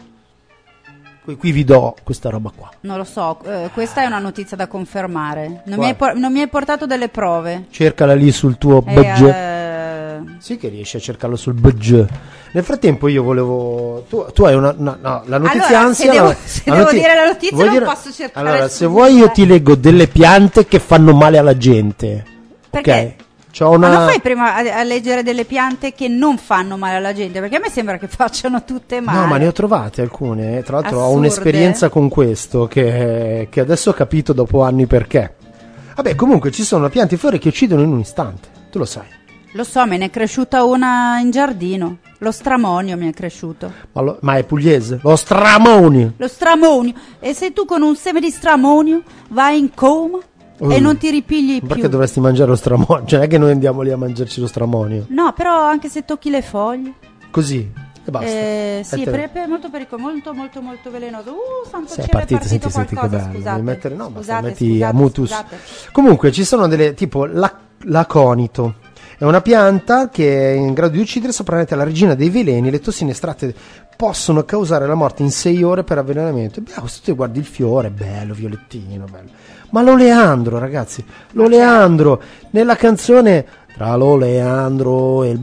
Qui vi do questa roba qua.
Non lo so, questa è una notizia da confermare. Non
Guarda.
mi hai portato delle prove.
Cercala lì sul tuo
E,
budget. Sì che riesci a cercarlo sul budget. Nel frattempo io volevo... Tu hai una... No, la notizia
Allora,
ansia...
se devo dire la notizia
vuoi
non posso cercare
Allora,
su
se
Google.
vuoi io ti leggo delle piante che fanno male alla gente.
Perché?
Ok? C'ho una...
Ma non fai prima a leggere delle piante che non fanno male alla gente? Perché a me sembra che facciano tutte male.
No, ma ne ho trovate alcune. Tra l'altro ho
Assurde.
un'esperienza con questo che adesso ho capito dopo anni perché. Vabbè, comunque ci sono piante e fiori che uccidono in un istante. Tu lo sai.
Lo so, me ne è cresciuta una in giardino. Lo stramonio mi è cresciuto.
Ma è pugliese? Lo stramonio.
Lo stramonio. E se tu con un seme di stramonio vai in coma e non ti ripigli più.
Perché dovresti mangiare lo stramonio? Cioè, non è che noi andiamo lì a mangiarci lo stramonio.
No, però anche se tocchi le foglie.
Così. E basta.
Sì,
Mettere-
è molto pericoloso, molto molto velenoso. Santo
Sei
cielo,
partito,
è partito
senti che
qualcosa,
bello.
scusate.
Devi mettere, no, ma
Scusate,
metti
scusate,
a mutus.
scusate.
Comunque ci sono delle tipo l'aconito. È una pianta che è in grado di uccidere sopravvivente alla regina dei veleni. Le tossine estratte possono causare la morte in 6 ore per avvelenamento. Beh, questo tu guardi il fiore, bello, violettino, bello. Ma l'oleandro, ragazzi, l'oleandro nella canzone tra l'oleandro e il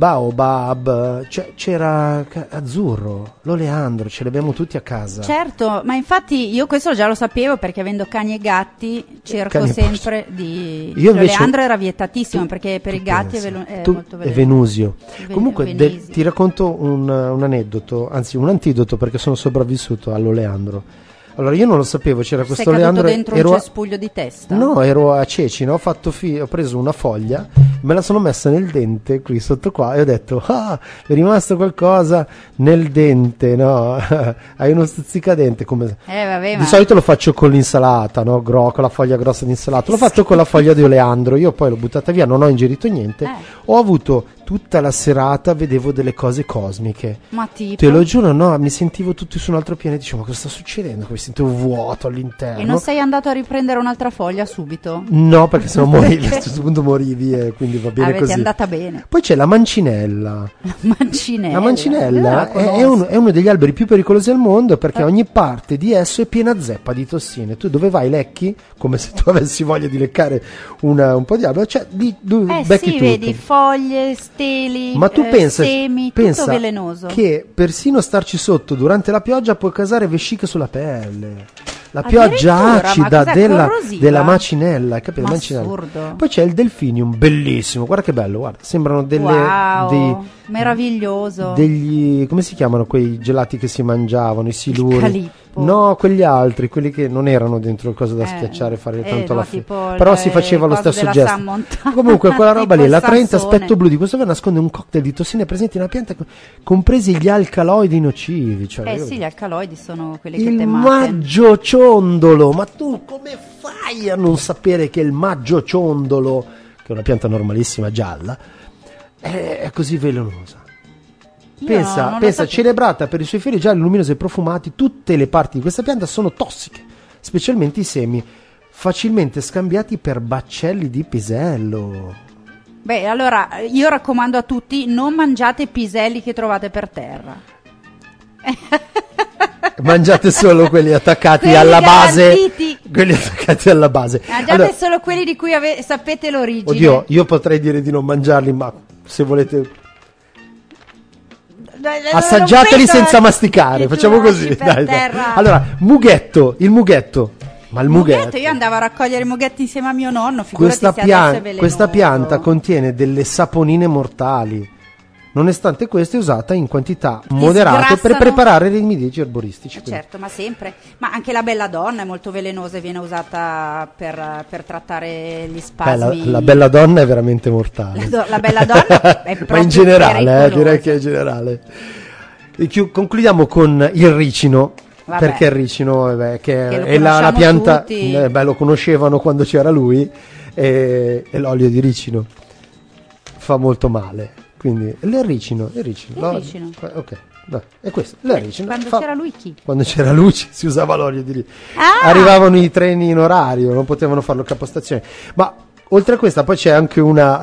baobab c'era azzurro, l'oleandro, ce l'abbiamo tutti a casa.
Certo, ma infatti io questo già lo sapevo perché avendo cani e gatti cerco
Cani e
sempre di...
Io invece-
L'oleandro era vietatissimo perché per
Tu
i gatti
pensa.
è
Tu-
molto
è
velenoso.
venusio.
Ve-
Comunque
venisi.
ti racconto un aneddoto, anzi un antidoto perché sono sopravvissuto all'oleandro. Allora io non lo sapevo, c'era questo
Sei caduto
oleandro.
dentro un cespuglio di testa?
No, ero a Cecina, ho preso una foglia, me la sono messa nel dente qui sotto qua e ho detto è rimasto qualcosa nel dente, no? Hai uno stuzzicadente come...
Vabbè,
Di
ma...
solito lo faccio con l'insalata, no? Con la foglia grossa di insalata. Lo faccio con la foglia di oleandro. Io poi l'ho buttata via, non ho ingerito niente. Ho avuto tutta la serata, vedevo delle cose cosmiche.
Ma tipo...
Te lo giuro, no, mi sentivo tutto su un altro pianeta. Dicevo, ma cosa sta succedendo? Mi sentivo vuoto all'interno.
E non sei andato a riprendere un'altra foglia subito?
No, perché sennò morivi. A questo punto morivi e quindi va bene
Avete
così.
andata bene.
Poi c'è la mancinella.
Mancinella.
La mancinella
Io la
è uno degli alberi più pericolosi al mondo perché ogni parte di esso è piena zeppa di tossine. Tu dove vai lecchi? Come se tu avessi voglia di leccare un po' di albero. Cioè, becchi
sì,
tutto.
vedi, foglie, steli,
Ma tu pensa
semi,
pensa
tutto velenoso.
che persino starci sotto durante la pioggia può causare vesciche sulla pelle. La pioggia
Addirittura,
acida
ma cos'è, corrosiva?
della macinella, hai capito?
Ma
Mancinella.
assurdo.
Poi c'è il delfinium, bellissimo, guarda che bello, guarda, sembrano
Wow, meraviglioso.
degli, come si chiamano quei gelati che si mangiavano, i siluri?
Calippo.
No, quegli altri, quelli che non erano dentro il coso da schiacciare e fare tanto
no,
la
tipo
però
le
si faceva lo
cose
stesso
della
gesto.
San Montana.
Comunque quella roba
Tipo
lì,
il
la 30
Sansone.
aspetto blu di questo che nasconde un cocktail di tossine presenti nella pianta, compresi gli alcaloidi nocivi. Cioè,
Sì, gli alcaloidi sono quelli che
il
temate.
maggio ciondolo, ma tu come fai a non sapere che il maggio ciondolo, che è una pianta normalissima gialla, è così velenosa?
Io non lo
Pensa,
sapevo.
celebrata per i suoi fiori gialli, luminosi e profumati, tutte le parti di questa pianta sono tossiche, specialmente i semi, facilmente scambiati per baccelli di pisello.
Beh, allora io raccomando a tutti: non mangiate piselli che trovate per terra.
Mangiate solo quelli attaccati
Quelli
alla base.
garantiti.
Quelli attaccati alla base.
Mangiate
Allora,
solo quelli di cui sapete l'origine.
oddio, io potrei dire di non mangiarli, ma se volete assaggiateli senza masticare, facciamo così. Dai. Allora, il mughetto. Ma il mughetto.
Io andavo a raccogliere i mughetti insieme a mio nonno. Figurati se adesso è velenoso.
Questa pianta contiene delle saponine mortali. Nonostante questo è usata in quantità moderate per preparare rimedi erboristici.
Certo, ma sempre. Ma anche la belladonna è molto velenosa e viene usata per trattare gli spasmi.
La belladonna è veramente mortale.
La belladonna è proprio
ma in generale,
pericolosa.
direi che in generale. Concludiamo con il ricino.
Vabbè.
Perché il ricino che
lo
è la pianta,
tutti.
Lo conoscevano quando c'era lui, e l'olio di ricino fa molto male. Quindi il ricino. Ok, no, è questo. Il ricino.
C'era lui chi?
Quando c'era lui si usava l'olio di ricino.
Ah!
Arrivavano i treni in orario, non potevano farlo capostazione. Ma oltre a questa poi c'è anche una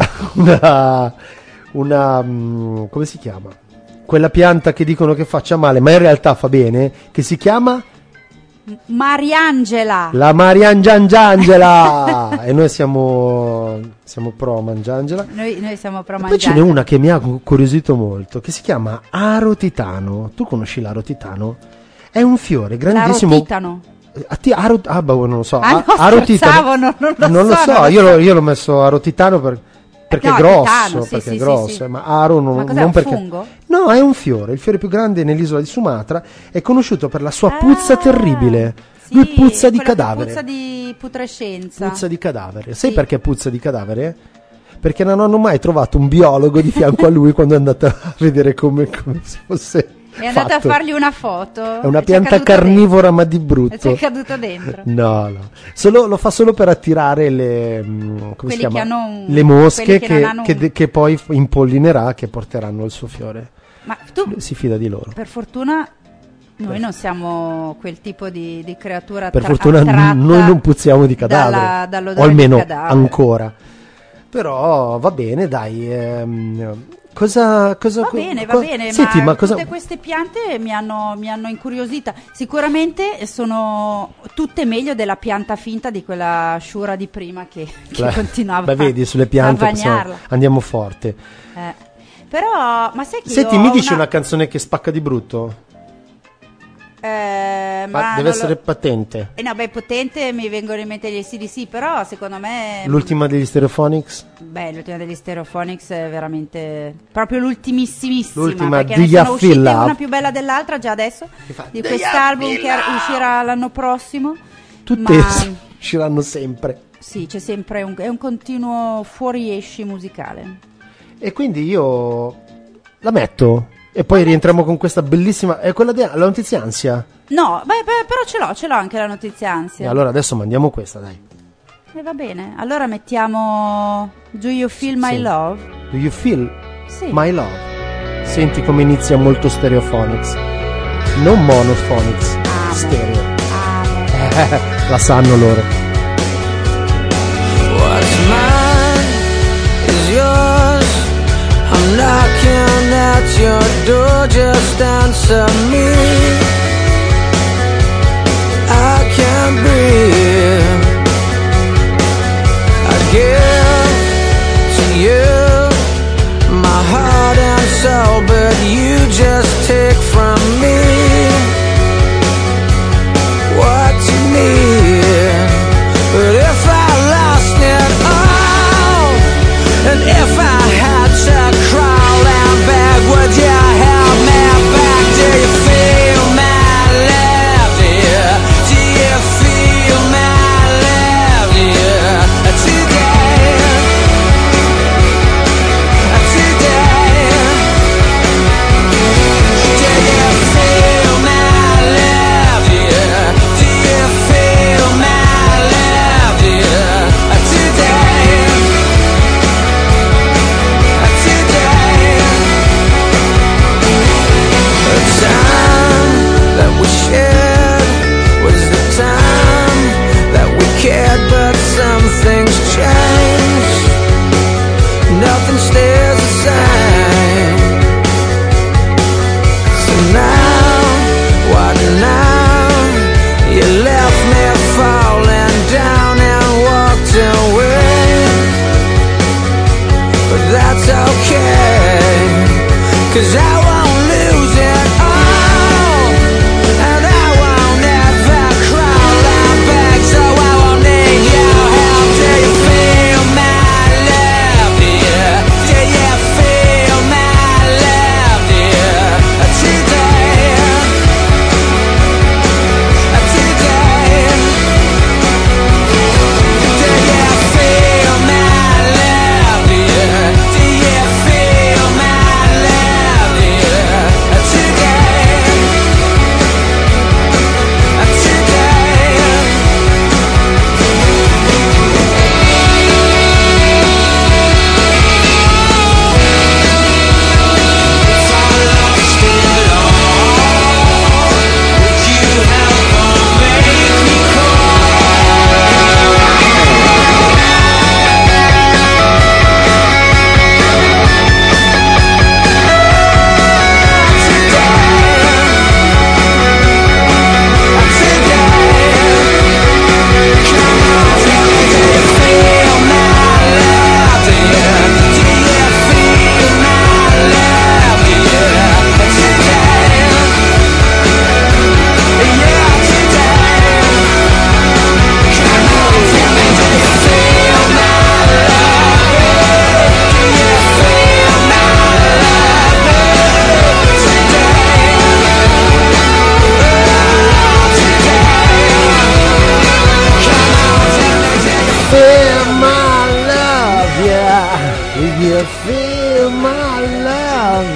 come si chiama? Quella pianta che dicono che faccia male, ma in realtà fa bene, che si chiama
Mariangela.
la Mariangela. E noi siamo pro Mangiangela.
Noi siamo pro
Poi
Mangiangela.
ce n'è una che mi ha incuriosito molto, che si chiama arotitano. Tu conosci l'arotitano? È un fiore grandissimo.
L'arotitano.
Non lo so.
Ah, no,
arotitano.
scherzavo,
non lo so. Io l'ho messo arotitano perché
No,
è grosso,
arotitano, sì,
perché
sì,
è grosso,
sì.
ma aro non,
Ma cos'è,
non
un
perché.
fungo?
No, è un fiore, il fiore più grande nell'isola di Sumatra, è conosciuto per la sua puzza terribile.
Sì,
Lui puzza di
quella che
cadavere.
Puzza di putrescenza.
Puzza di cadavere. Sai
Sì.
perché puzza di cadavere? Perché non hanno mai trovato un biologo di fianco a lui quando è andato a vedere come si fosse.
È andata
fatto.
a fargli una foto.
È una
e ci
pianta
caduto
carnivora ma di
dentro.
brutto.
E ci è caduto dentro.
No. Lo fa solo per attirare le come
Quelli
si chiama?
che hanno
Le mosche
quelli che non hanno
che poi impollinerà, che porteranno il suo fiore.
Ma tu,
Lui si fida di loro.
per fortuna, noi non siamo quel tipo di creatura
Per fortuna
attratta
noi non puzziamo di cadavere,
dall'odore
o almeno
di cadavere.
ancora. Però va bene, dai. Cosa
Va bene,
Senti, ma cosa
tutte queste piante mi hanno incuriosita. Sicuramente sono tutte meglio della pianta finta di quella sciura di prima che continuava
vedi, sulle piante
a bagnarla.
andiamo forte.
Però, ma sai che
Senti,
io
mi
ho
dici una canzone che spacca di brutto?
ma
Deve
non
essere patente.
no, beh, potente mi vengono in mente gli AC/DC, però secondo me
L'ultima degli Stereophonics?
l'ultima degli Stereophonics è veramente proprio l'ultimissimissima,
L'ultima,
perché
Do
ne
Ya
sono
Feel
uscite
Love?
una più bella dell'altra già adesso di
Do
quest'album
Ya
che
Feel Love?
uscirà l'anno prossimo.
Tutte
Ma
usciranno sempre.
sì, c'è sempre è un continuo fuoriesci musicale.
E quindi io la metto. E poi rientriamo con questa bellissima. È quella della notizia ansia.
No, beh, però ce l'ho anche la notizia ansia.
E allora adesso mandiamo questa, dai.
E va bene, allora mettiamo Do You Feel My
Sì.
Love?
Do you feel
Sì.
my love? Senti come inizia molto Stereophonics. Non monophonics,
Amo.
stereo.
Amo.
La sanno loro.
What's mine is yours. I'm knocking at your door, just answer me. I can't breathe. I give to you my heart and soul, but you just take from me what you need. But if I lost it all, and if I had to crawl and beg, would you help me back? Do you feel my love, dear? Do you feel my love, dear? Today, today. Do you feel my love, dear? Do you feel my love, dear? Today, today. The time that we shared was the time that we cared, but some things change. Nothing stays the same. So now, what now? You left me falling down and walked away. But that's okay, 'cause I won't lose it all, and I won't ever crawl and beg, so I won't need your help. Do you feel my love, dear? Do you feel my love?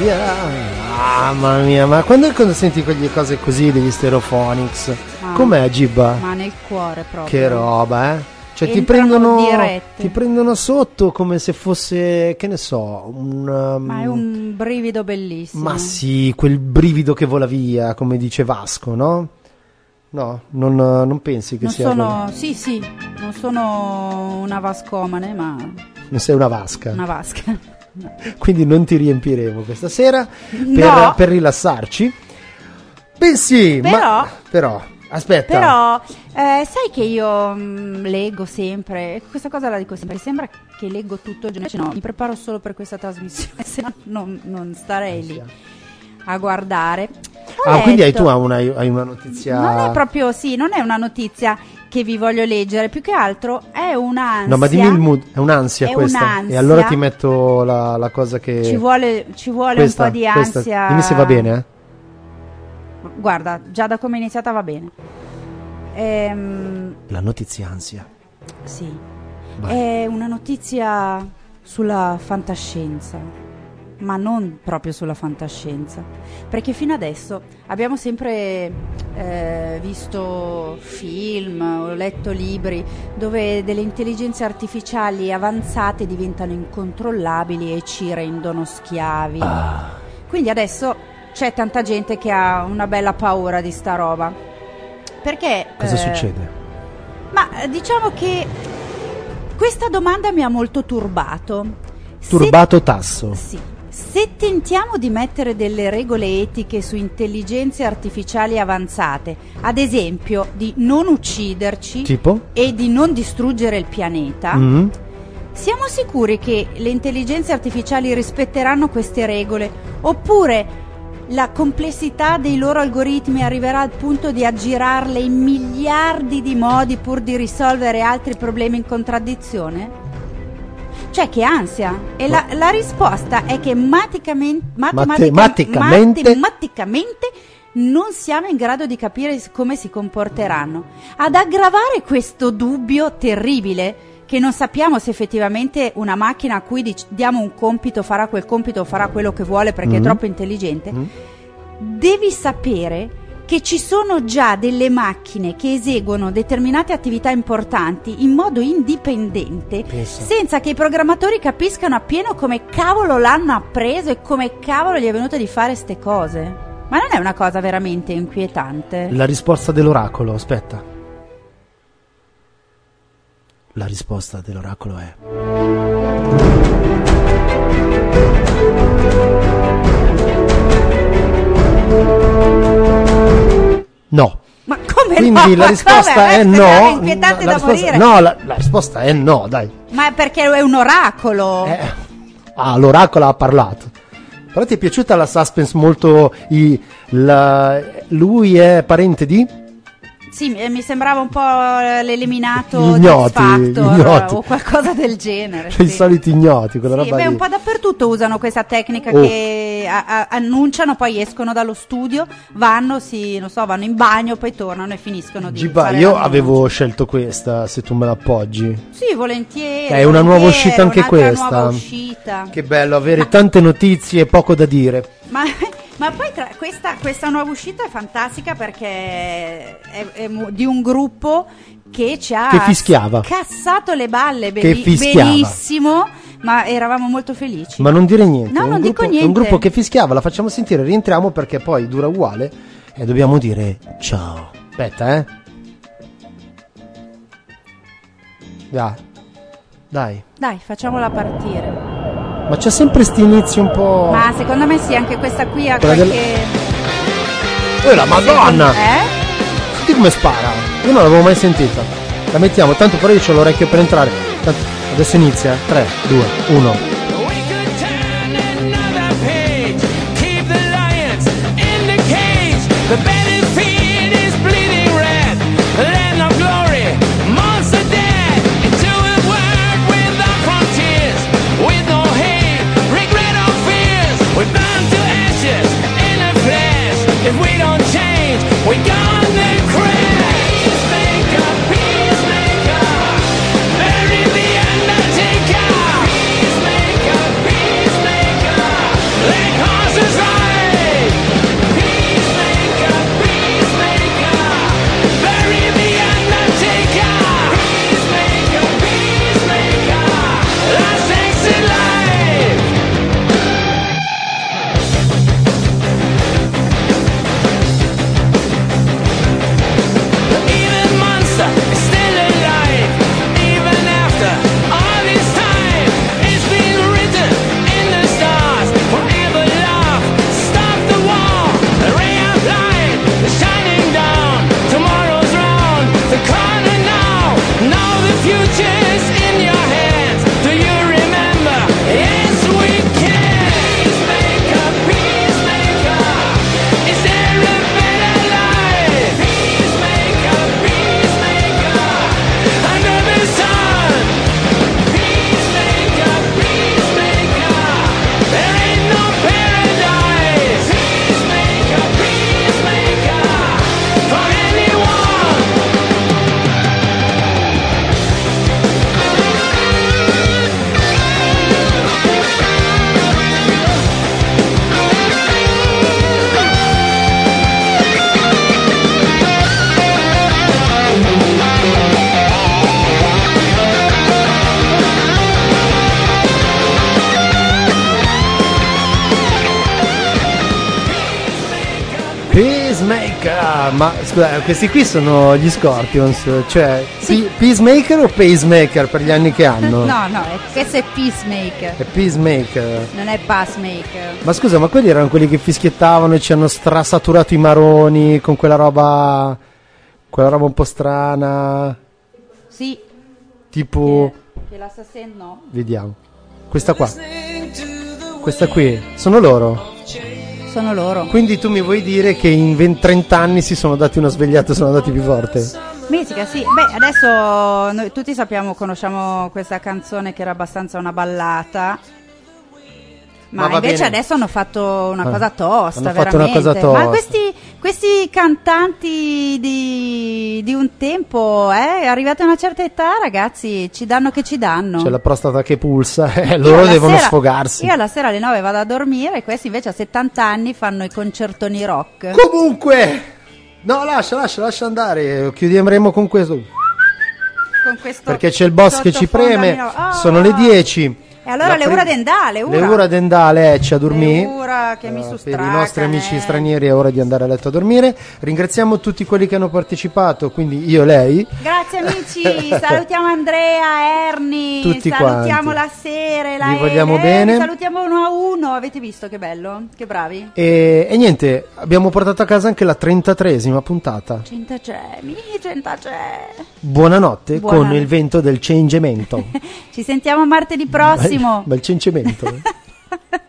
Mamma mia, ma quando senti quelle cose così degli Stereophonics, com'è, Gibba?
Ma nel cuore proprio.
Che roba, eh? Cioè
Entrano dirette.
ti prendono sotto come se fosse, che ne so,
Ma è un brivido bellissimo.
Ma sì, quel brivido che vola via, come dice Vasco, no? No, non pensi che
non
sia...
sono, sì, non sono una vascomane, ma...
Non sei una vasca.
Una vasca.
Quindi non ti riempiremo questa sera
No.
per rilassarci. Bensì, però, aspetta.
Però, sai che io leggo sempre, questa cosa la dico sempre, sembra che leggo tutto il giorno, invece no, mi preparo solo per questa trasmissione, se no non starei lì a guardare.
Quindi hai una notizia...
Non è proprio, non è una notizia che vi voglio leggere, più che altro è un'ansia.
No, ma dimmi il mood, è un'ansia questa.
Un'ansia.
E allora ti metto la cosa che...
Ci vuole
questa,
un po' di
questa.
ansia.
Dimmi se va bene, eh.
Guarda, già da come è iniziata va bene.
La notizia ansia.
Sì.
Vai.
È una notizia sulla fantascienza, ma non proprio sulla fantascienza, perché fino adesso abbiamo sempre visto film o letto libri dove delle intelligenze artificiali avanzate diventano incontrollabili e ci rendono schiavi. Quindi adesso c'è tanta gente che ha una bella paura di sta roba. Perché?
Cosa succede?
Ma diciamo che questa domanda mi ha molto turbato.
Tasso.
Sì. Se tentiamo di mettere delle regole etiche su intelligenze artificiali avanzate, ad esempio di non ucciderci
Tipo?
e di non distruggere il pianeta, siamo sicuri che le intelligenze artificiali rispetteranno queste regole? Oppure la complessità dei loro algoritmi arriverà al punto di aggirarle in miliardi di modi pur di risolvere altri problemi in contraddizione? Cioè, che ansia! E la risposta è che matematicamente non siamo in grado di capire come si comporteranno. Ad aggravare questo dubbio terribile, che non sappiamo se effettivamente una macchina a cui diamo un compito farà quel compito o farà quello che vuole perché è troppo intelligente, devi sapere che ci sono già delle macchine che eseguono determinate attività importanti in modo indipendente, senza che i programmatori capiscano appieno come cavolo l'hanno appreso e come cavolo gli è venuto di fare ste cose. Ma non è una cosa veramente inquietante?
La risposta dell'oracolo, aspetta. La risposta dell'oracolo è... No.
Ma come
Quindi
no?
la risposta è no.
È inquietante da morire.
No, la risposta è no, dai.
Ma perché è un oracolo.
L'oracolo ha parlato. Però ti è piaciuta la suspense molto... lui è parente di...
Sì, mi sembrava un po' l'eliminato
Gli
di X
ignoti,
Factor o qualcosa del genere.
I soliti ignoti, quella roba lì.
Un po' dappertutto usano questa tecnica che annunciano, poi escono dallo studio, vanno in bagno, poi tornano e finiscono di fare
io
l'annuncio.
avevo scelto questa, se tu me l'appoggi.
Sì, volentieri.
È una nuova uscita anche questa.
Nuova uscita.
Che bello avere tante notizie e poco da dire.
Ma poi questa nuova uscita è fantastica perché è di un gruppo che ci ha cassato le balle benissimo, ma eravamo molto felici.
Ma non dire niente.
No, non dico niente.
È un gruppo che fischiava, la facciamo sentire, rientriamo perché poi dura uguale e dobbiamo dire ciao. Aspetta, Dai,
facciamola partire.
Ma c'è sempre sti inizi un po'...
Ma secondo me sì, anche questa qui ha qualche...
la Madonna! Senti come spara? Io non l'avevo mai sentita. La mettiamo, tanto però io c'ho l'orecchio per entrare. Adesso inizia, 3, 2, 1.
If we don't change, we gonna crash. Peacemaker, peacemaker, bury the undertaker. Peacemaker, peacemaker, like horses
Peacemaker, ma scusa, questi qui sono gli Scorpions, cioè
Sì.
Peacemaker o Pacemaker per gli anni che hanno?
No, questo è Peacemaker,
È Peacemaker.
non è Passmaker.
Ma scusa, ma quelli erano quelli che fischiettavano e ci hanno strasaturato i maroni con quella roba un po' strana,
Sì,
tipo,
che l'Assassin no.
vediamo, questa qua, questa qui, sono loro.
Sono loro.
Quindi tu mi vuoi dire che in 20-30 anni si sono dati una svegliata e sono andati più forte?
Musica, sì. Beh, adesso noi tutti conosciamo questa canzone che era abbastanza una ballata. Ma
va
invece
bene.
adesso hanno fatto una cosa tosta,
hanno fatto una
veramente.
cosa tosta.
Ma questi cantanti di un tempo, arrivati a una certa età, ragazzi, ci danno che ci danno.
C'è la prostata che pulsa,
Io
loro
alla
devono
sera-
sfogarsi.
Io alla sera alle 9 vado a dormire e questi invece a 70 anni fanno i concertoni rock.
Comunque, no, lascia andare, chiuderemo con questo.
Con questo
Perché c'è il boss che ci
sottofondo
preme,
a
sono le 10.
E allora le ura dendale,
Le ura dendale, a dormire.
Le ura che mi
Per
sustracano,
i nostri amici stranieri è ora di andare a letto a dormire. Ringraziamo tutti quelli che hanno partecipato, quindi io e lei.
Grazie amici, salutiamo Andrea, Ernie,
Tutti
salutiamo
quanti.
la Sere, la
Vi vogliamo
Ele,
bene.
salutiamo uno a uno, avete visto che bello? Che bravi?
E niente, abbiamo portato a casa anche la 33esima puntata.
Cinta c'è.
Buonanotte con
Buonanotte.
il vento del cengimento.
Ci sentiamo martedì prossimo.
Bel cengimento.